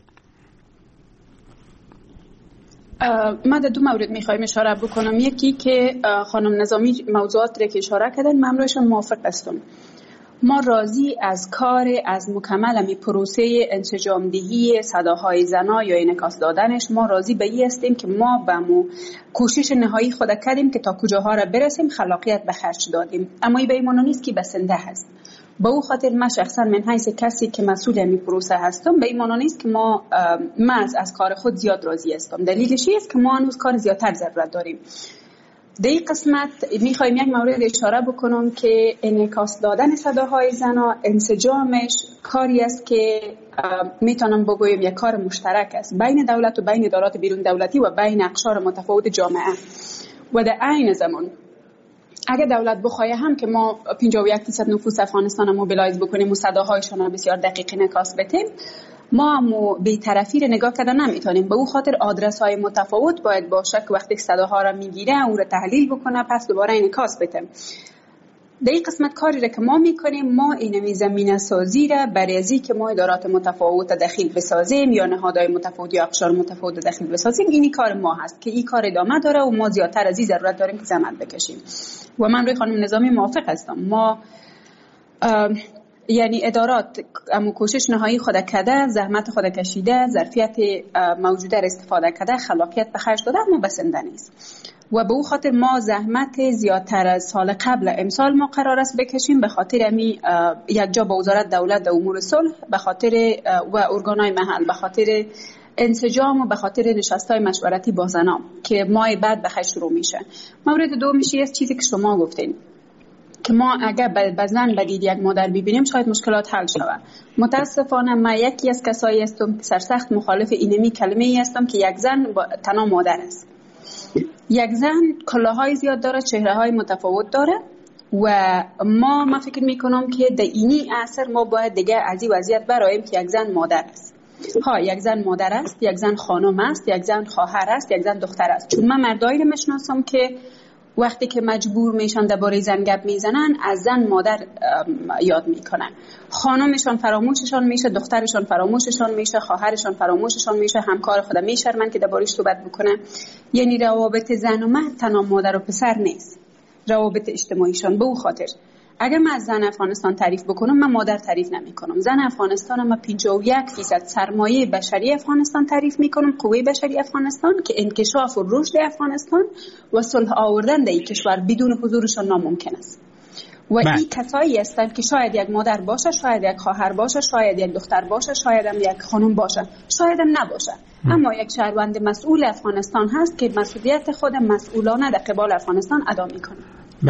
من در دو مورد میخوایم اشاره بکنم. یکی که خانم نظامی موضوعات را که اشاره کردن من روشان موافق هستم. ما راضی از کار از مکمل می پروسه انسجام دهی صداهای زنا یا انعکاس دادنش. ما راضی به این هستیم که ما به کوشش نهایی خود کردیم که تا کجاها را برسیم، خلاقیت به خرج دادیم، اما این به این معنی نیست که بسنده هست. به او خاطر من شخصا من حیث کسی که مسئول می پروسه هستم، به این معنی نیست که ما از کار خود زیاد راضی هستم. دلیلش است که ما هنوز کار زیادتر ضرورت داریم. در این قسمت میخوایم یک مورد اشاره بکنم که انعکاس دادن صداهای زنا، انسجامش کاری است که میتونم بگویم یک کار مشترک است بین دولت و بین ادارات بیرون دولتی و بین اقشار متفاوت جامعه. و در عین زمان اگر دولت بخواه هم که ما 51% نفوس افغانستان موبیلایز بکنیم و صداهایشان را بسیار دقیق انعکاس بدیم، ما بی‌طرفی را نگاه کردن نمیتونیم. به او خاطر آدرس های متفاوت باید باشه که وقتی صداها را میگیره او را تحلیل بکنه پس دوباره انعکاس بده. در این قسمت کاری را که ما میکنیم، ما این زمینه سازی را برای ازی که ما ادارات متفاوت داخل بسازیم یا نهادهای متفاوت یا اقشار متفاوت داخل بسازیم، اینی کار ما هست که این کار ادامه داره و ما زیادتر از این ضرورت داریم که زحمت بکشیم. و من روی خانم نظامی موافق هستم. ما یعنی ادارات اما کوشش نهایی خود کرده، زحمت خود کشیده، ظرفیت موجوده را استفاده کرده، خلاقیت به خرج داده، اما بسنده نیست. و به او خاطر ما زحمت زیادتر از سال قبل امسال ما قرار است بکشیم، به خاطر امی یک جا با وزارت دولت امور صلح، به خاطر و ارگانهای محل، به خاطر انسجام و به خاطر نشست‌های مشورتی با زنان که ماه بعد بخیر شروع میشه. مورد دومیش است چیزی که شما گفتین که ما اگر به زن بدید یک مادر ببینیم شاید مشکلات حل شود. متاسفانه من یکی از کسایی هستم که سرسخت مخالف اینمی کلمه ای هستم که یک زن تنها مادر است. یک زن کلاهای زیاد داره، چهره‌های متفاوت داره و من فکر میکنم که در اینی عصر ما باید دیگه از این وضعیت براییم که یک زن مادر است. یک زن مادر است، یک زن خانم است، یک زن خواهر است، یک زن دختر است. چون من مردایی رو میشناسم که وقتی که مجبور میشن درباره زن گپ میزنن از زن مادر یاد میکنن. خانمشان فراموششان میشه، دخترشان فراموششان میشه، خواهرشان فراموششان میشه، همکار خودم میشرمن که درباره‌اش صحبت بکنه. یعنی روابط زن و مرد تنها مادر و پسر نیست، روابط اجتماعیشان. به او خاطر اگر من از زن افغانستان تعریف بکنم، من مادر تعریف نمی کنم. زن افغانستان من 51% سرمایه بشری افغانستان تعریف می کنم، قوه بشری افغانستان که انکشاف و رشد افغانستان و صلح آوردن در این کشور بدون حضورشان ناممکن است. و این کسایی هستند که شاید یک مادر باشه، شاید یک خواهر باشه، شاید یک دختر باشه، شاید هم یک خانم باشه، شاید هم نباشه، اما یک شهروند مسئول افغانستان هست که مسئولیت خود مسئولانه در قبال افغانستان ادا میکنه.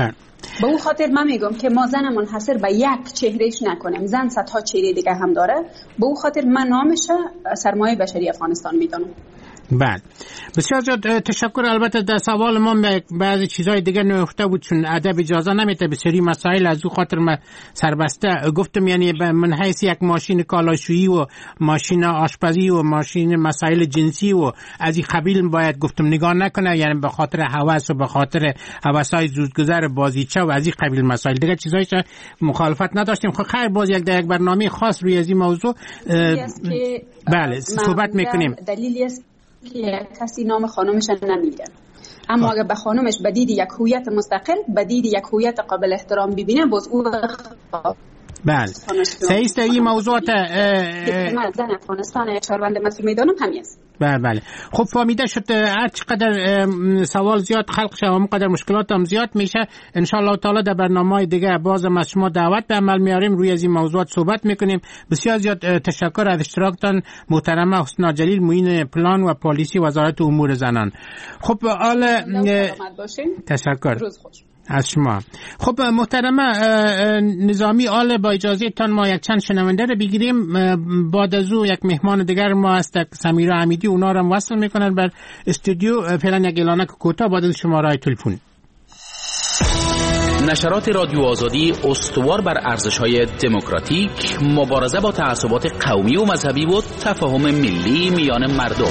به اون خاطر من میگم که ما زن منحصر به یک چهرهش نکنیم، زن صدها چهره دیگه هم داره. به اون خاطر من نامش سرمایه بشری افغانستان میدونم. بله، بسیار زیاد تشکر. البته در سوال ما بعضی چیزهای دیگه نهفته بود چون ادب اجازه نمیده به سری مسائل، از او خاطر من سربسته گفتم. یعنی من حیث یک ماشین کالاشویی و ماشین آشپزی و ماشین مسائل جنسی و از این قبیل باید گفتم نگاه نکنه، یعنی به خاطر هوس و به خاطر هوسای زودگذر بازیچه و از این قبیل مسائل دیگه چیزایش مخالفت نداشتیم. خیر باز یک برنامه خاص روی از این موضوع بله صحبت میکنیم. دلیلی است که کسی نام خانمش نمیگه، اما اگر به خانمش بدید یک هویت مستقل، بدید یک هویت قابل احترام ببینه، باز او بله صحیح این موضوعات زن افغانستان شهروند مسئول میدانم همین است. بله خب فهمیده شد. هر چقدر سوال زیاد خلق شد همونقدر مشکلات هم زیاد میشه. ان شاء الله تعالی در برنامه‌های دیگه باز از شما دعوت به عمل میاریم، روی از این موضوعات صحبت میکنیم. بسیار زیاد تشکر از اشتراکتان محترمه حسنا جلیل، معین پلان و پالیسی وزارت امور زنان. خب حالا تشکر روز خوش از شما. خب محترمه نظامی، آل با اجازه تان ما یک چند شنونده رو بگیریم. بعد از او یک مهمان دیگر ما هست سمیرا حمیدی، اونا رو هم وصل میکنن بر استودیو. فعلا یک اعلانه کوتاه، بعد از شماره تلفن. نشرات رادیو آزادی استوار بر ارزش‌های دموکراتیک، مبارزه با تعصبات قومی و مذهبی و تفاهم ملی میان مردم.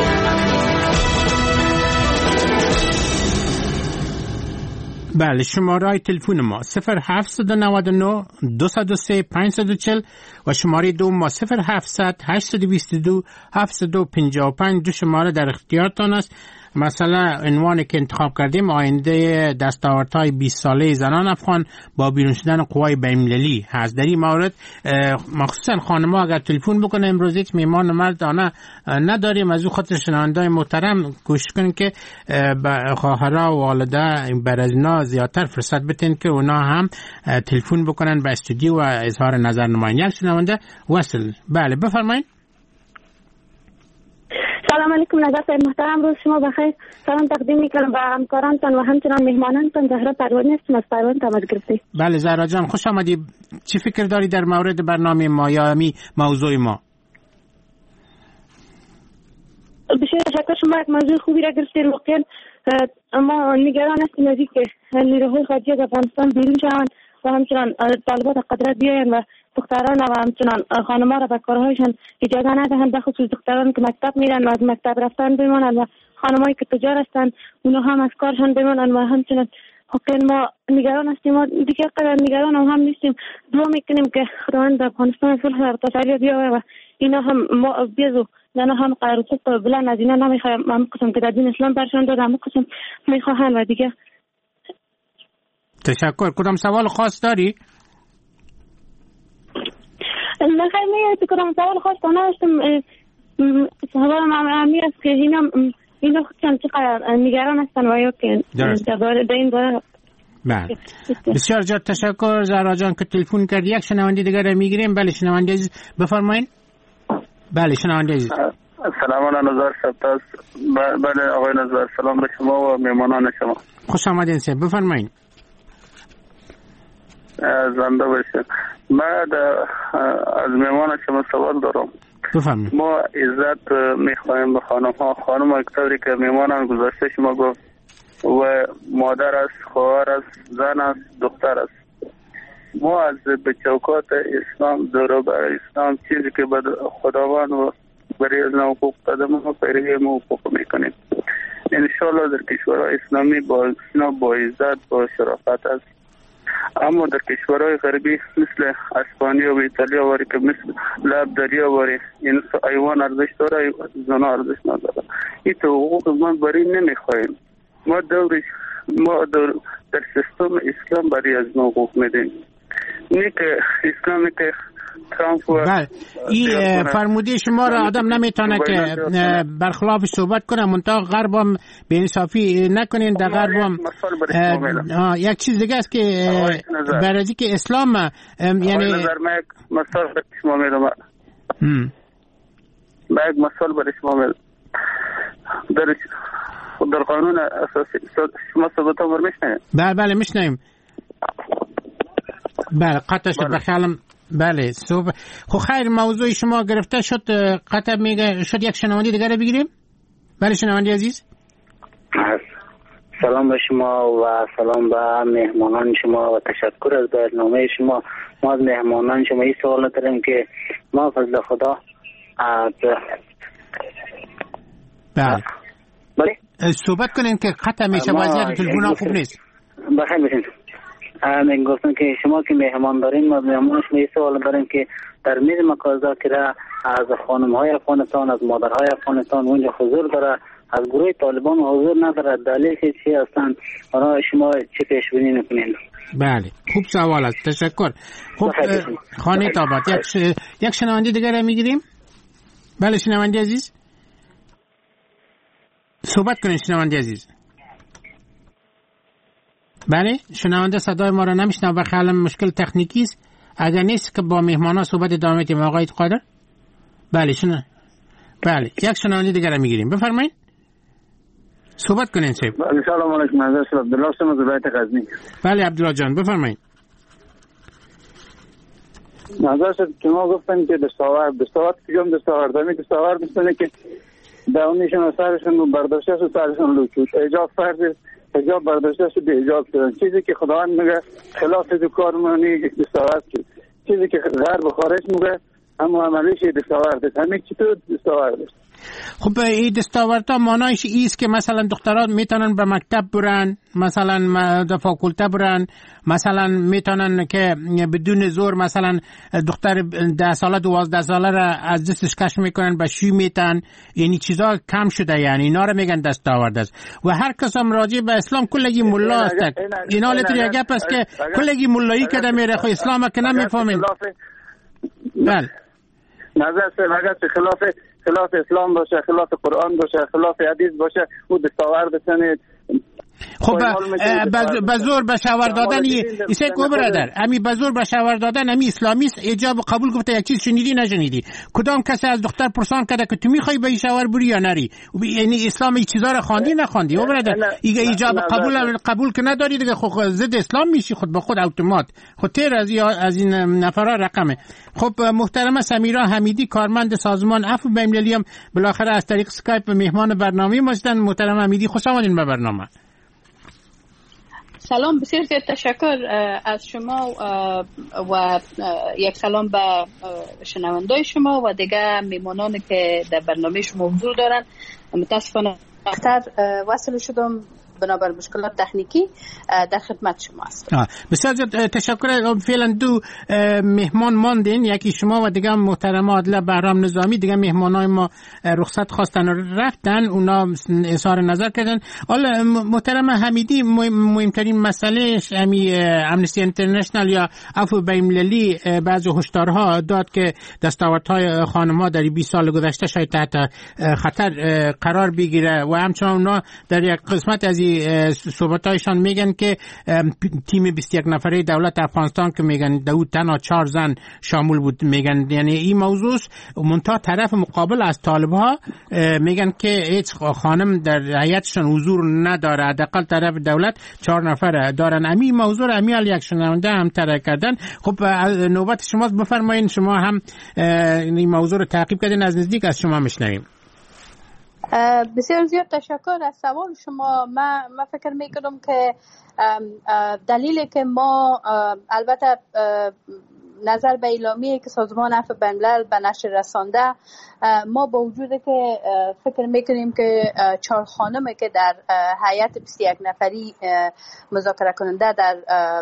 بله شماره تلفن ما 0799 203 540 و شماره دوم ما 0700 822 755. دو شماره در اختیارتان است. مثلا عنوانی که انتخاب کردیم آینده دستاوردهای 20 ساله زنان افغان با بیرون شدن قوای بین‌المللی هست. در این مورد مخصوصا خانم‌ها اگر تلفن بکنه امروز هیچ میهمان مردانه نداریم، از او خاطر شنونده‌های محترم کوشش کنین که خواهرها و والده بر از اینا زیادتر فرصت بتین که اونا هم تلفن بکنن به استودیو و اظهار نظر نمایند. یک شنونده وصل. بله بفرمایید. سلام علیکم نظر صاحب محترم، روز شما بخیر. سلام تقدیم میکنم به همکارانتان و همچنان مهمانانتان. زهرا پروانه هستم از پروان تماس گرفته. بله زهرا جان خوش آمدی. چی فکر داری در مورد برنامه ما یا موضوع ما؟ بسیار تشکر، شما یک موضوع خوبی را گرفتید. واقعا ما نگران هستیم از اینکه نیروهای خارجی از افغانستان بیرون شوند و همچنان طالبات قدرت بیایند و دختران و همچنان خانم‌ها را به کارهایشان اجازه ندهند، به خصوص دختران که مکتب میرن و از مکتب رفتن بمانند و خانمایی که تجار هستند اونا هم از کارشان بمانند و همچنان ما نگران هستیم. ما دیگه قدر نگران هم نیستیم. دعا میکنیم که خداوند افغانستان صلح و تسلی بیاوره و اینا هم ما بیزو نه هم قرار حقوق بلند از اینا نمیخوایم. من قسم که در دین اسلام برشان داده، من قسم میخواهند و دیگه. تشکر. کدام سوال خاص داری؟ نه خیلی میاد کدام سوال خاص نداشتم. سوال معمی است که اینا خودشان چقدر نگران هستن و یا که در این باره. بله بسیار زیاد تشکر زهرا جان که تلفن کردی. یک شنونده دیگر را میگیریم. بله شنونده عزیز بفرمایید. بله شنونده عزیز. سلام علیکم نظر شبتاز. بله آقای نظر سلام به شما و مهمانان شما. خوش آمدین سه بفرمایید. زنده باشید. من از مهمان شما سوال دارم. بفرمایید. ما عزت میخوایم به خانم‌ها. خانم اکتری که مهمانان گذاشته شما گفت و مادر است، خواهر است، زن است، دختر است. ما از به چوکات اسلام دوربر اسلام چیزی که خداوند و برای از حقوق قدم ما پیروی ما حقوق میکنیم. انشالله در کشورهای اسلامی با عزت با شرافت است. اما در کشورهای غربی مثل اسپانیا و ایتالیا واری که مثل لب دریا واری این ایوان ارزش داره، زنا ارزش نداره. این تو حقوق ما برای نمیخوایم. ما در سیستم اسلام برای از ما حقوق میدیم. نه که اسلامی که بله این فرموده شما را آدم نمیتونه که برخلاف صحبت کنه. منطقه غرب هم به انصافی نکنین. در غرب هم یک چیز دیگه است که برای که اسلام یعنی یک مثال برای شما میدم. یک مثال برای شما میدم. در قانون اساسی شما ثبت عمر میشنید؟ بله میشنیم. بله قطع شد بخیالم. بله صبح خب خیر موضوع شما گرفته شد. قطع میگه شد یک شنونده دیگر رو بگیریم. بله شنونده عزیز سلام به شما و سلام به مهمانان شما و تشکر از برنامه شما. ما از مهمانان شما این سوال داریم که ما فضل خدا بله صحبت کنین که قطع میشه وضعیت تلفن خوب نیست. بخیر باشین. من گفتم که شما که مهمان دارین ما مهمان شما این سوال داریم که در میز مکازا که از خانم‌های افغانستان از مادرهای افغانستان اونجا حضور داره، از گروه طالبان حضور نداره، دلیل چی هستن؟ اونا شما چه پیش بینی میکنین؟ بله خوب سوال است. تشکر. خوب خانه تابات یک شنونده دیگر میگیریم. بله شنونده عزیز صحبت کنین. شنونده عزیز بله شنونده صدای ما را نمیشنوه و خیلی مشکل تکنیکی است. اگر نیست که با مهمانا صحبت ادامه بدیم. آقای قادر بله بله یک شنونده دیگر میگیریم. بفرمایید صحبت کنین صاحب. سلام علیکم. حضرت عبدالله هستم از ولایت غزنی. بله عبدالله جان بفرمایید. حضرت شما گفتن که دستاورد کجام دستاورد میستنه که داونیشون سرشون برداشته و سرشون لوچوش ایجاب فرض حجاب برداشته شد به حجاب شدن. چیزی که خداوند میگه خلاف دو کار منی دستاورد شد. چیزی که غرب خارج میگه اما عملیش دستاورد است. همین چطور دستاورد است؟ خب این دستاوردها معنایش ایست که مثلا دختران میتونن به مکتب برن، مثلا به فاکولته برن، مثلا میتونن که بدون زور مثلا دختر 10 ساله 12 ساله را از دستش کش میکنن به شوی میتن. یعنی چیزا کم شده، یعنی اینا رو میگن دستاورد است. و هر کس هم راجع به اسلام کلگی ملا است. اینا لتر گپ است که کلگی ملایی کده میره، خو اسلام که نمیفهمین. بله نظر سه خلاف اسلام باشه، خلاف قرآن باشه، خلاف حدیث باشه، او دستاورد سنید. خب بزور به شاور دادن ایسه کو برادر، امی بزور به شاور دادن امی اسلامیست ایجاب قبول گفته یک چیز شنیدی نشنیدی؟ کدام کسی از دختر پرسان کرده که تو میخوای به شاور بری یا نری؟ یعنی اسلام این چیزا رو خواندی نخواندی؟ او برادر ایگه ایجاب قبول که نداری دیگه خود ضد اسلام میشی، خود به خود اتومات خود تیر از این نفرا رقمه. خب محترمه سمیرا حمیدی کارمند سازمان عفو بین‌المللی هم بالاخره از طریق اسکایپ مهمان برنامه ما هستند. محترمه حمیدی خوش آمدین به برنامه. سلام، بسیار زیاد تشکر از شما و یک سلام به شنوندای شما و دیگه میمانانی که در برنامه شما حضور دارن. متاسفانه اختر وصل شدم بنابر مشکلات تکنیکی، در خدمت شما هستم. بسیار زیاد تشکر. فعلا دو مهمان ماندین، یکی شما و دیگه محترم عادله بهرام نظامی. دیگه مهمانای ما رخصت خواستن و رفتن، اونا اظهار نظر کردن. حالا محترم حمیدی مهمترین مسئله امنستی اینترنشنال یا عفو بین‌المللی بعضی هشدارها داد که دستاوردهای خانم‌ها در 20 سال گذشته شاید تحت خطر قرار بگیره و همچنان اونا در یک قسمت از صحبتایشان میگن که تیم 21 نفره دولت افغانستان که میگن داود تنها 4 زن شامل بود، میگن یعنی این موضوع منتها طرف مقابل از طالبها میگن که هیچ خانم در هیئتشان حضور نداره، حداقل طرف دولت 4 نفر دارن. امی موضوع امیال یک شنونده هم طرح کردن. خب نوبت شماست، بفرمایید. شما هم این موضوع رو تعقیب کردین، از نزدیک از شما میشنویم. بسیار زیاد تشکر از سوال شما. من فکر میکنم که دلیلی که ما البته نظر به اعلامیه که سازمان عفو بین‌الملل به نشر رسانده، ما با وجود که فکر میکنیم که 4 خانمی که در هیئت 21 نفری مذاکره کننده در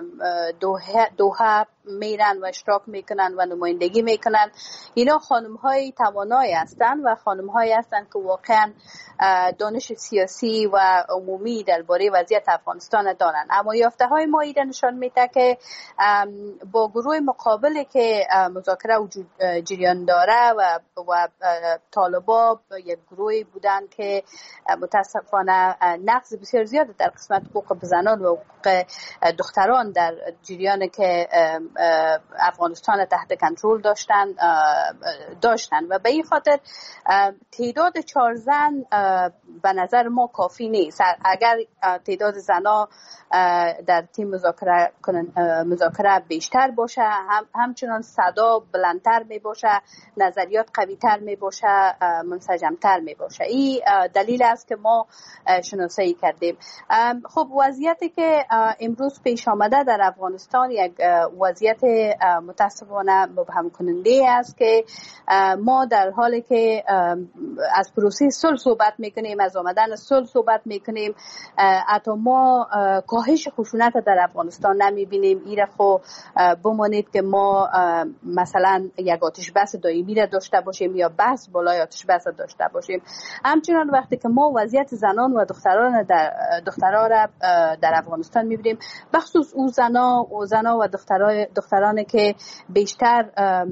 دوحه میرن و اشتراک میکنن و نمایندگی میکنن، اینا خانم‌های توانایی هستند و خانم‌هایی هستند که واقعا دانش سیاسی و عمومی درباره وضعیت افغانستان دارن. اما یافته‌های ما ایده نشان میده که با گروه مقابلی که مذاکره وجود جریان داره و طالبا یک گروهی بودن که متاسفانه نقض بسیار زیاد در قسمت حقوق زنان و حقوق دختران در جریان که افغانستان تحت کنترل داشتن و به این خاطر تعداد 4 زن به نظر ما کافی نیست. اگر تعداد زنا در تیم مذاکره بیشتر باشه، همچنان صدا بلندتر می باشه، نظریات قوی تر می باشه، منسجم تر می باشه. این دلیل است که ما شناسایی کردیم. خب وضعیتی که امروز پیش آمده در افغانستان یک وضعیت متاسفانه مبهم کننده است که ما در حالی که از پروسه صلح صحبت میکنیم، از آمدن صلح صحبت میکنیم، حتی ما کاهش خشونت در افغانستان نمیبینیم. این خو بمانید که ما مثلا یک آتش بس دائمی را داشته باشیم یا بحث بالای آتش بس داشته باشیم. همچنان وقتی که ما وضعیت زنان و دختران را در افغانستان میبینیم، بخصوص او زنا و دختران که بیشتر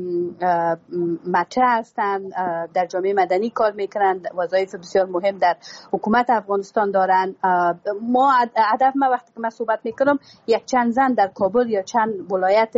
مطرح هستند، در جامعه مدنی کار میکنند، وظایف بسیار مهم در حکومت افغانستان دارند. ما هدف ما وقتی که من صحبت میکنم یک چند زن در کابل یا چند ولایت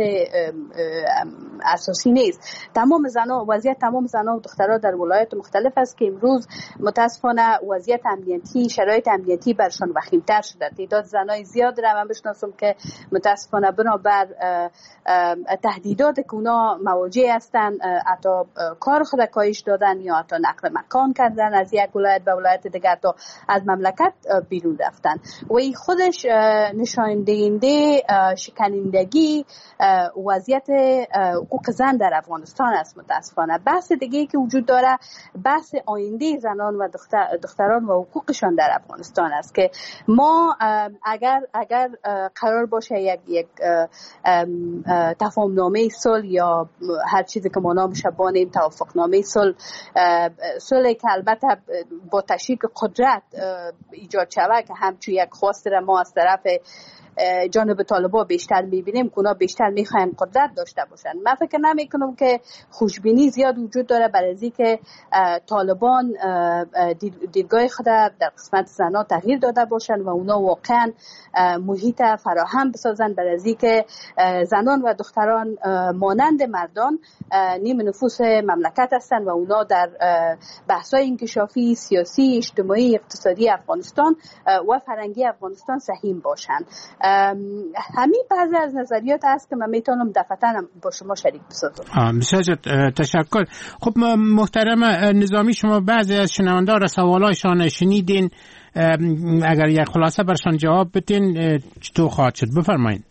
اساسی نیست. وضعیت تمام زنان و دختران در ولایت مختلف است که امروز متاسفانه وضعیت امنیتی، شرایط امنیتی برشان وخیم‌تر شده. تعداد زنای زیاد را من بشناسم که متاسفانه بنابر تهدیدات که اونا مواجه هستن، حتی کار خود کاهش دادن یا حتی نقل مکان کردن از یک ولایت به ولایت دیگر تا از مملکت بیرون رفتن و این خودش نشان دهنده شکنندگی وضعیت حقوق زن در افغانستان است. متاسفانه بحث دیگه که وجود داره بحث آینده زنان و دختران و حقوقشان در افغانستان است که ما اگر قرار باشه یک تفاهمنامه صلح یا هر چیزی که ما نامش بانیم توافقنامه صلح که البته با تشریک قدرت ایجاد شود که همچون یک خواست ما از طرف جانب طالبان بیشتر میبینیم که اونا بیشتر میخواین قدرت داشته باشن. من فکر نمیکنم که خوشبینی زیاد وجود داره برای از اینکه طالبان دیدگاه خود در قسمت زنان تغییر داده باشن و اونا واقعا محیط فراهم بسازن برای از اینکه زنان و دختران مانند مردان نیم نفوس مملکت هستن و اونا در بحث‌های انکشافی، سیاسی، اجتماعی، اقتصادی افغانستان و فرهنگی افغانستان سهیم باشن. همین بعضی از نظریات هست که من میتونم دفعتاً با شما شریک بسازم. بسیار تشکر. خب محترم نظامی، شما بعضی از شنونده‌ها را سوالایشان شنیدین، اگر یک خلاصه برشان جواب بدین چطور خواهد شد؟ بفرمایید.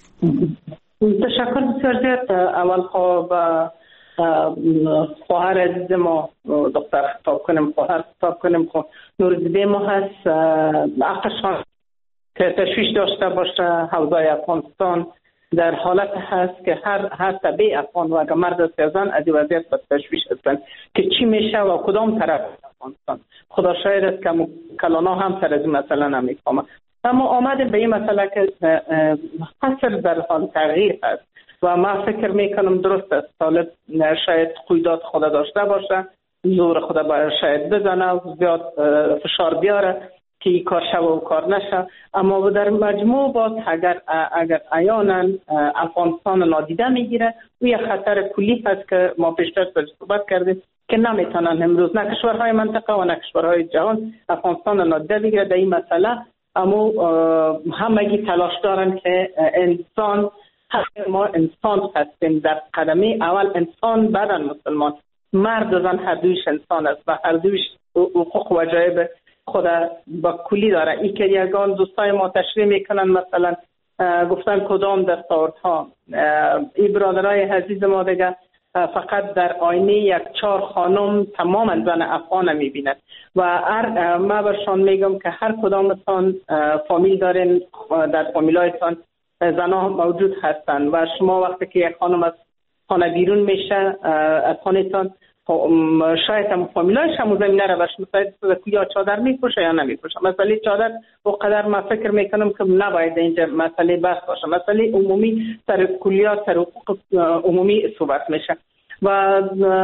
تشکر بسیار زیاد. اول خب خواهر عزیز ما دختر خطاب کنیم، خواهر خطاب کنیم، خب نورزیده ما هست حقشان که تشویش داشته باشه. حوزه افغانستان در حالت هست که هر طبیع افغان و اگر مرد است یا زن از این وضعیت به تشویش هستن که چی میشه و کدام طرف افغانستان. خدا شاید است که کلانا هم سر از این مسئله نمیفهمه. اما آمدیم به این مسئله که حصر در حال تغییر هست و من فکر میکنم درست است طالب شاید قیودات خود داشته باشه، زور خود شاید بزنه و زیاد فشار بیاره که این کار شو و کار نشه. اما در مجموع باز اگر عیانا افغانستان نادیده میگیره و یه خطر کلی هست که ما پیشتر صحبت کردیم که نمیتونن امروز نه کشورهای منطقه و نه کشورهای جهان افغانستان نادیده بگیره در این مسئله. اما همگی تلاش دارن که انسان، ما انسان هستیم در قدمه اول انسان بعدن مسلمان. مرد و زن هر دویش انسان است و هر دویش حقوق و جایب خود با کلی داره. این که یگان دوستای ما تشریح میکنن مثلا گفتن کدام دستاوردها. این برادرای عزیز ما دیگه فقط در آینه یک 4 خانم تمام زن افغان میبیند و ما برشان میگم که هر کدامتان فامیل دارین، در فامیلایتان زنها موجود هستن و شما وقتی که یک خانم از خانه بیرون میشه از خانهتان شاید هم فامیلایش هم زمینه رو باشه مثلا یا چادر میپوشه یا نمیپوشه. مسئله چادر وقدر من فکر میکنم که نباید اینجا مسئله بحث باشه. مسئله عمومی سر کلیات سر حقوق عمومی صحبت میشه. و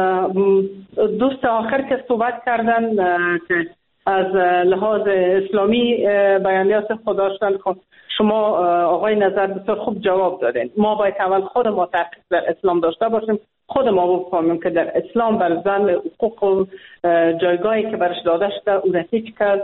دوست آخر که صحبت کردن که از لحاظ اسلامی بیانیات خود داشتن، شما آقای نظر بسیار خوب جواب دادین. ما باید اول خود ما تحقیق در اسلام داشته باشیم، خود ما بفهمیم که در اسلام بر زن حقوق و جایگاهی که برش داده شده او هیچ کس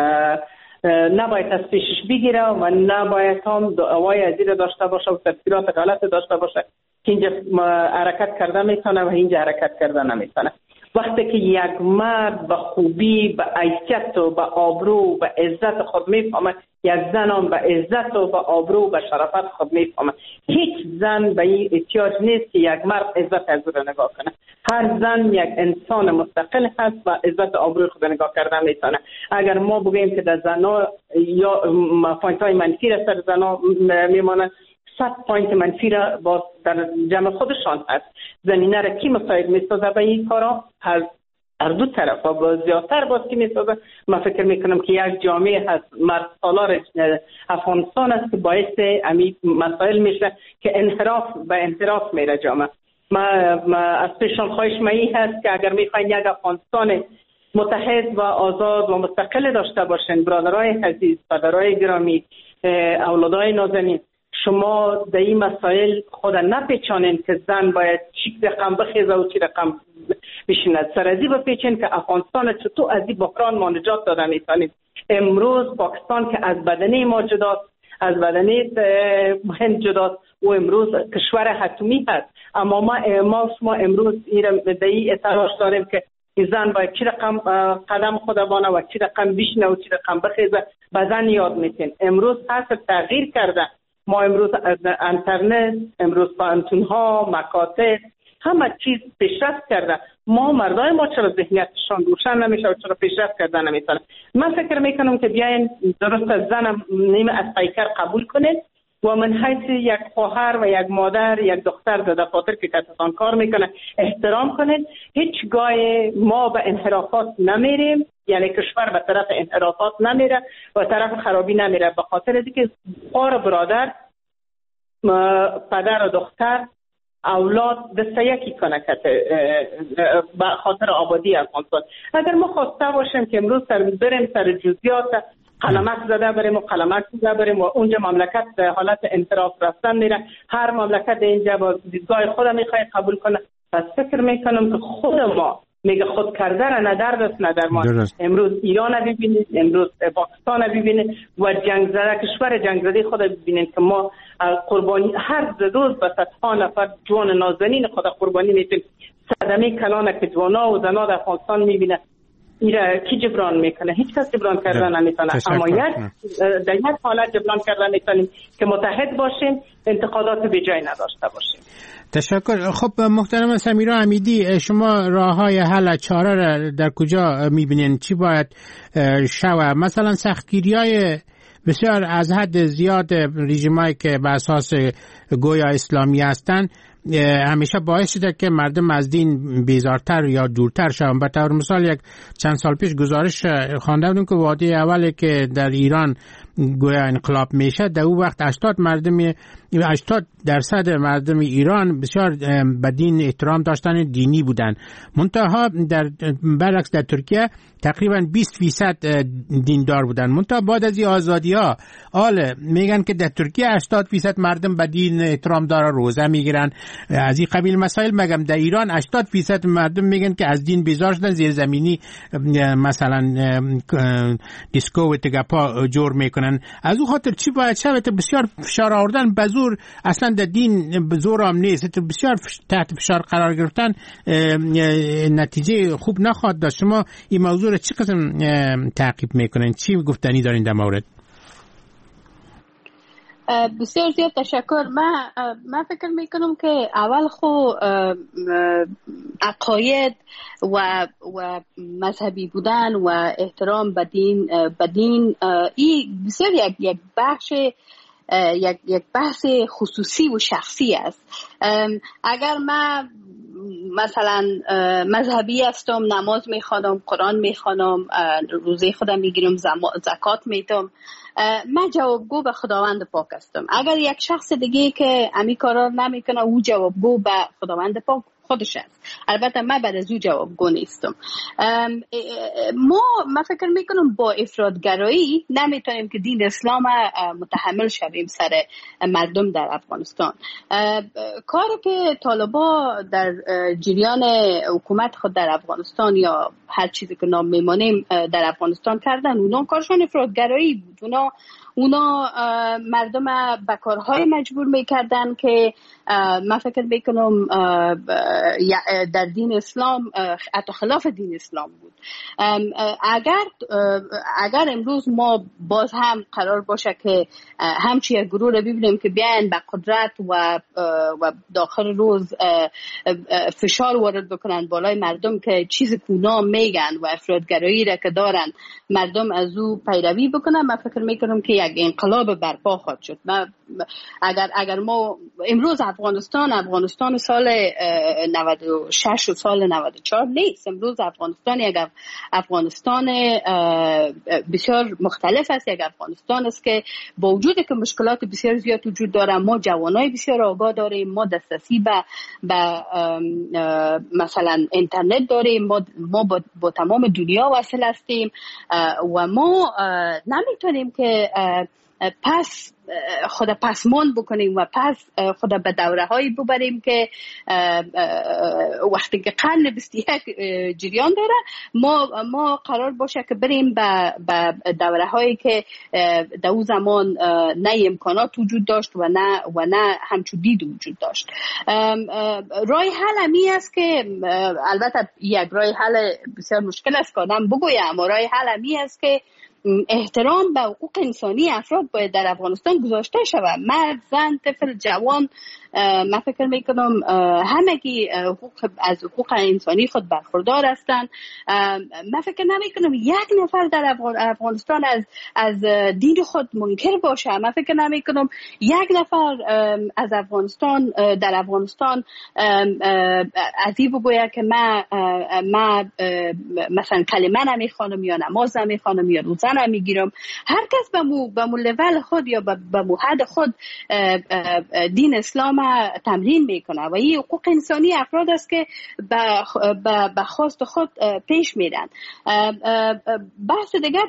نباید از پیشش بگیره و نباید هم دعوای عزیز داشته باشه و تفسیرات غلط داشته باشه که اینجا حرکت کرده میتونه و اینجا حرکت کرده نمیتونه. وقتی که یک مرد به خوبی، به حیثیت و به آبرو و به عزت خود میفهمه، یک زن هم به عزت و به آبرو و به شرافت خود میفهمه. هیچ زن به این احتیاج نیست که یک مرد عزت از او را نگاه کنه. هر زن یک انسان مستقل هست و عزت و آبرو خود نگاه کردن میتونه. اگر ما بگیم که در زنها یا پوینت های منفی را سر زنها میمانه، 100 پوینت منفی را باز در جمع خودشان هست. زنینه را کی مساعد میسازه به این کارا؟ هر دو طرف و با زیادتر باز کی میسازه؟ من فکر میکنم که یک جامعه هست مرد سالار افغانستان است که باعث امی مسائل میشه که انحراف میره جامعه. ما از پیشان خواهش این هست که اگر میخواین یک افغانستان متحد و آزاد و مستقل داشته باشین، برادرای عزیز، پدرای گرامی، اولادای نازنین، شما در این مسائل خود نپیچانین که زن باید چی رقم بخیزه و چی رقم بشیند. سرازی بپیچین که افغانستان چطور از این بحران ما نجات داده میتونید. امروز پاکستان که از بدنه ما جداست، از بدنیت هند جداست و امروز کشور حتمی هست. اما ما امروز این اعتراض داریم که زن باید چی رقم قدم خود بانه و چی رقم بشنه و چی رقم بخیزه به زن یاد میتین. امروز هست تغییر کرده. ما امروز انترنت، امروز پانتونها، مکاتب، همه چیز پیشرفت کرده. ما مردای ما چرا ذهنیتشان روشن نمیشه و چرا پیشرفت کرده نمیتونه؟ من فکر میکنم که بیاین درست از زنم نیمه از پیکر قبول کنید و من حیث یک خواهر و یک مادر یک دختر در دفاتر که کتتان کار میکنه احترام کنید. هیچگاه ما به انحرافات نمیریم، یعنی کشور به طرف انحرافات نمیره و طرف خرابی نمیره، به خاطر اینکه خواهر برادر، پدر و دختر، اولاد دسته یکی کنه که به خاطر آبادی افغانستان. اگر ما خواسته باشیم که امروز بریم سر جزئیات قلمک زده بریم و قلمک زده بریم و اونجا مملکت به حالت انحراف رفتن میره، هر مملکت اینجا با دیدگاه خود میخواد قبول کنه. پس فکر میکنم که خود ما میگه خود کرده را نه درد است نه درمان. امروز ایران رو ببینید، امروز پاکستان رو ببینید و جنگ زده کشور جنگ زده خود ببینید که ما قربانی هر روز به صدها نفر جوان نازنین خود قربانی میتیم. صدمه کلانه که جوانا و زنا در افغانستان میبینه، ایره کی جبران میکنه؟ هیچ کس جبران کردن نمیتونه. اما در یک حالت جبران کردن میتونیم که متحد باشیم، انتقادات به جای نداشته باشیم. تشکر. خب محترم سمیرا حمیدی، شما راههای حل چاره را در کجا میبینین؟ چی باید شوه؟ مثلا سختگیری‌های بسیار از حد زیاد رژیمایی که به اساس گویا اسلامی هستند همیشه باعث شده که مردم از دین بیزارتر یا دورتر شوند. به طور مثال یک چند سال پیش گزارش خوانده بودم که وعده اولی که در ایران گویا انقلاب میشه، در اون وقت 80% مردم ایران بسیار به دین احترام داشتن، دینی بودن. منتها در برعکس در ترکیه تقریبا 20% دیندار بودن. منتها بعد از این آزادی ها میگن که در ترکیه 80% مردم به دین احترام داره، روزه میگیرن، از این قبیل مسائل. مگم در ایران 80% مردم میگن که از دین بیزار شدن، زیرزمینی مثلا دیسکو و تگپا جور میکنن. از اون خاطر چی باید شود؟ بسیار فشار آوردن به زور اصلا در دین به زور هم نیست، بسیار تحت فشار قرار گرفتن نتیجه خوب نخواهد داشت. شما این موضوع رو چی قسم تعقیب میکنین؟ چی گفتنی دارین در مورد؟ بسیار زیاد تشکر. من فکر میکنم که اول خو عقاید و مذهبی بودن و احترام به دین این بسیار یک بحث خصوصی و شخصی است. اگر من مثلا مذهبی هستم، نماز میخوانم، قرآن میخوانم، روزه خودم میگیرم، زکات میدم، من جوابگو به خداوند پاک هستم. اگر یک شخص دیگه که امی کارا نمیکنه او جوابگو به خداوند پاک خودش است. البته من بعد از او جوابگو نیستم. ما فکر میکنم با افراطگرایی نمیتونیم که دین اسلام متحمل شویم سر مردم در افغانستان. کاری که طالبا در جریان حکومت خود در افغانستان یا هر چیزی که نام میمانیم در افغانستان کردن، اونا کارشون افراطگرایی بود. اونا مردم به کارهای مجبور میکردن که من فکر میکنم در دین اسلام حتی خلاف دین اسلام بود. اگر امروز ما باز هم قرار باشه که همچی یک گروه رو ببینیم که بیاین به قدرت و داخل روز فشار وارد بکنن بالای مردم که چیز کونا میگن و افراطگرایی را که دارن مردم از او پیروی بکنن، من فکر میکنم که یک انقلاب برپا خواهد شد. اگر ما امروز افغانستان سال 96 و سال 94 نیست. امروز افغانستان یک افغانستان بسیار مختلف است، یک افغانستان است که با وجودی که مشکلات بسیار زیاد وجود داره، ما جوانای بسیار آگاه داریم، ما دسترسی به مثلا اینترنت داریم، ما با تمام دنیا وصل هستیم و ما نمیتونیم که پس خود پسمان بکنیم و پس خود به دوره هایی ببریم که وقتی که قرن 21 جریان داره ما قرار باشه که بریم به دوره هایی که در اون زمان نه امکانات وجود داشت و نه همچون دید وجود داشت. راه حل همی است که البته یک راه حل بسیار مشکل است که آدم بگویم، اما راه حل همی است که احترام به حقوق انسانی افراد باید در افغانستان گذاشته شود. مرد، زن، طفل، جوان، من فکر میکنم همگی از حقوق انسانی خود برخوردار هستند. من فکر نمیکنم یک نفر در افغانستان از دین خود منکر باشه. من فکر نمیکنم یک نفر از افغانستان در افغانستان از این بگوید که من مثلا کلمه نمیخوانم یا نماز نمیخوانم یا روزه نمیگیرم. هر کس به مو لول خود یا به مو حد خود دین اسلام تمرین میکنه و این حقوق انسانی افراد است که به خواست خود پیش میرن. بحث دیگه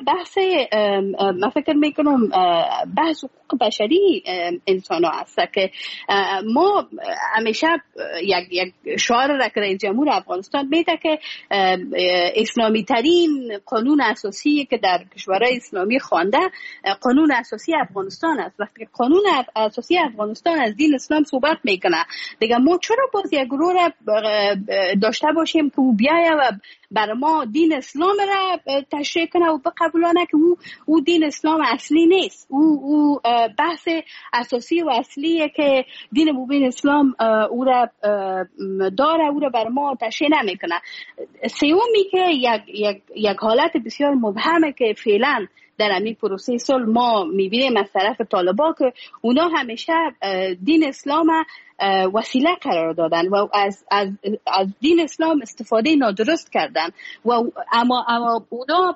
من فکر میکنم بحث حقوق بشری انسان ها است که ما همیشه یک شعار را که رئیس جمهور افغانستان میده که اسلامی ترین قانون اساسی که در کشورهای اسلامی خوانده قانون اساسی افغانستان است. وقتی قانون اساسی افغانستان از دین اسلام صحبت میکنه دیگه ما چرا باز یک گروه را داشته باشیم که او بیایه و برای ما دین اسلام را تشریح کنه و بقبولانه که او دین اسلام اصلی نیست. او بحث اساسی و اصلیه که دین مبین اسلام او را داره، او را برای ما تشریح نمیکنه. سومی که یک حالت بسیار مبهمه که فعلا در همین پروسه صلح ما میبینیم از طرف طالبان که اونا همیشه دین اسلام وسیله قرار دادن و از دین اسلام استفاده نادرست کردن و اما اونا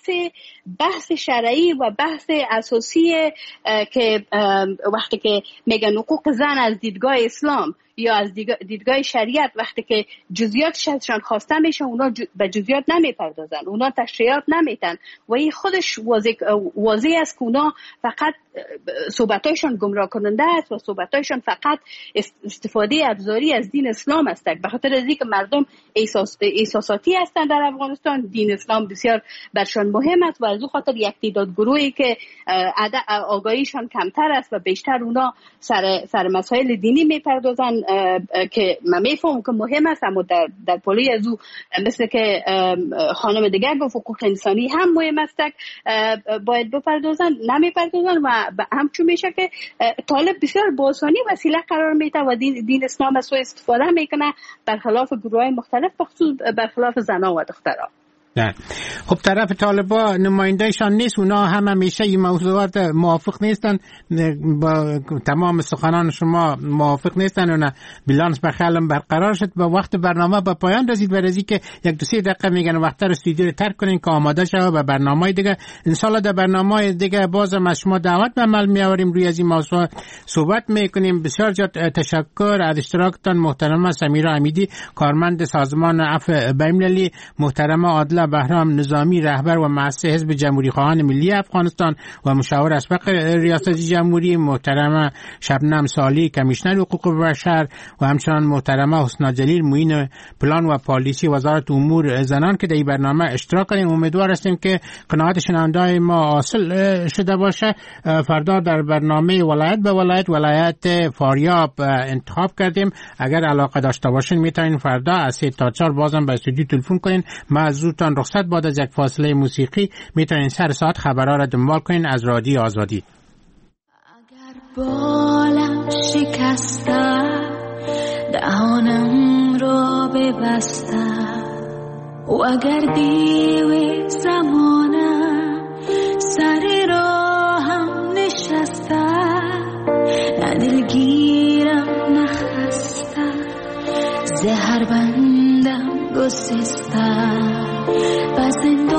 بحث شرعی و بحث اساسی که وقتی که میگن حقوق زن از دیدگاه اسلام یا از دیدگاه شریعت وقتی که جزئیاتش ازشان خواسته میشه اونا به جزئیات نمیپردازن، اونا تشریحات نمیتن و این خودش واضح است که اونا فقط صحبتایشان گمراه کننده است و صحبتایشان فقط استفاده ابزاری از دین اسلام است. به خاطر از اینکه مردم احساساتی هستند در افغانستان، دین اسلام بسیار برشان مهم است و از اون خاطر یک تعداد گروهی که آگاهیشان کمتر است و بیشتر اونا سر مسائل دینی میپردازن که من میفهمم که مهم است، اما در پولی از او مثل که خانم دیگر گفت حقوق انسانی هم مهم است باید بپردازن، نمیپردازن و همچون میشه که طالب بسیار با آسانی وسیله قرار میده و دین اسلام از سو استفاده میکنه برخلاف گروهای مختلف بخصوص برخلاف زنها و دخترها. نه. خب طرف طالبا نمایندهشان نیست، اونا هم همیشه این موضوعات موافق نیستن، با تمام سخنان شما موافق نیستن و نه بیلانس بخیالم برقرار شد. با وقت برنامه با پایان رسید برای که یک دو سه دقیقه میگن وقت رو استودیو رو ترک کنین که آماده شوه و برنامه دیگه انشالله در برنامه دیگه بازم از شما دعوت به عمل میآوریم، روی از این موضوع صحبت میکنیم. بسیار تشکر از اشتراکتان محترمه سمیرا حمیدی کارمند سازمان عفو بین‌المللی، محترمه عادله بهرام نظامی رهبر و مؤسس حزب جمهوری خواهان ملی افغانستان و مشاور اسبق ریاست جمهوری، محترمه شبنم سالی کمیشنر حقوق بشر و همچنان محترمه حسنا جلیل معین پلان و پالیسی وزارت امور زنان که در این برنامه اشتراک کردیم. امیدوار هستیم که قناعت شنونده‌های ما حاصل شده باشه. فردا در برنامه ولایت به ولایت فاریاب انتخاب کردیم. اگر علاقه داشته باشین میتونین فردا از 3 تا 4 بازم به استودیو تلفن کنین. معذورتان رخصت بعد از یک فاصله موسیقی میتونین سر ساعت خبرها را دنبال کنین از رادیو آزادی. اگر بالم شکسته دهانم را ببسته و اگر دیو زمانم سر راهم نشسته نه دلگیرم نخسته زهر بندم گسسته و زندگی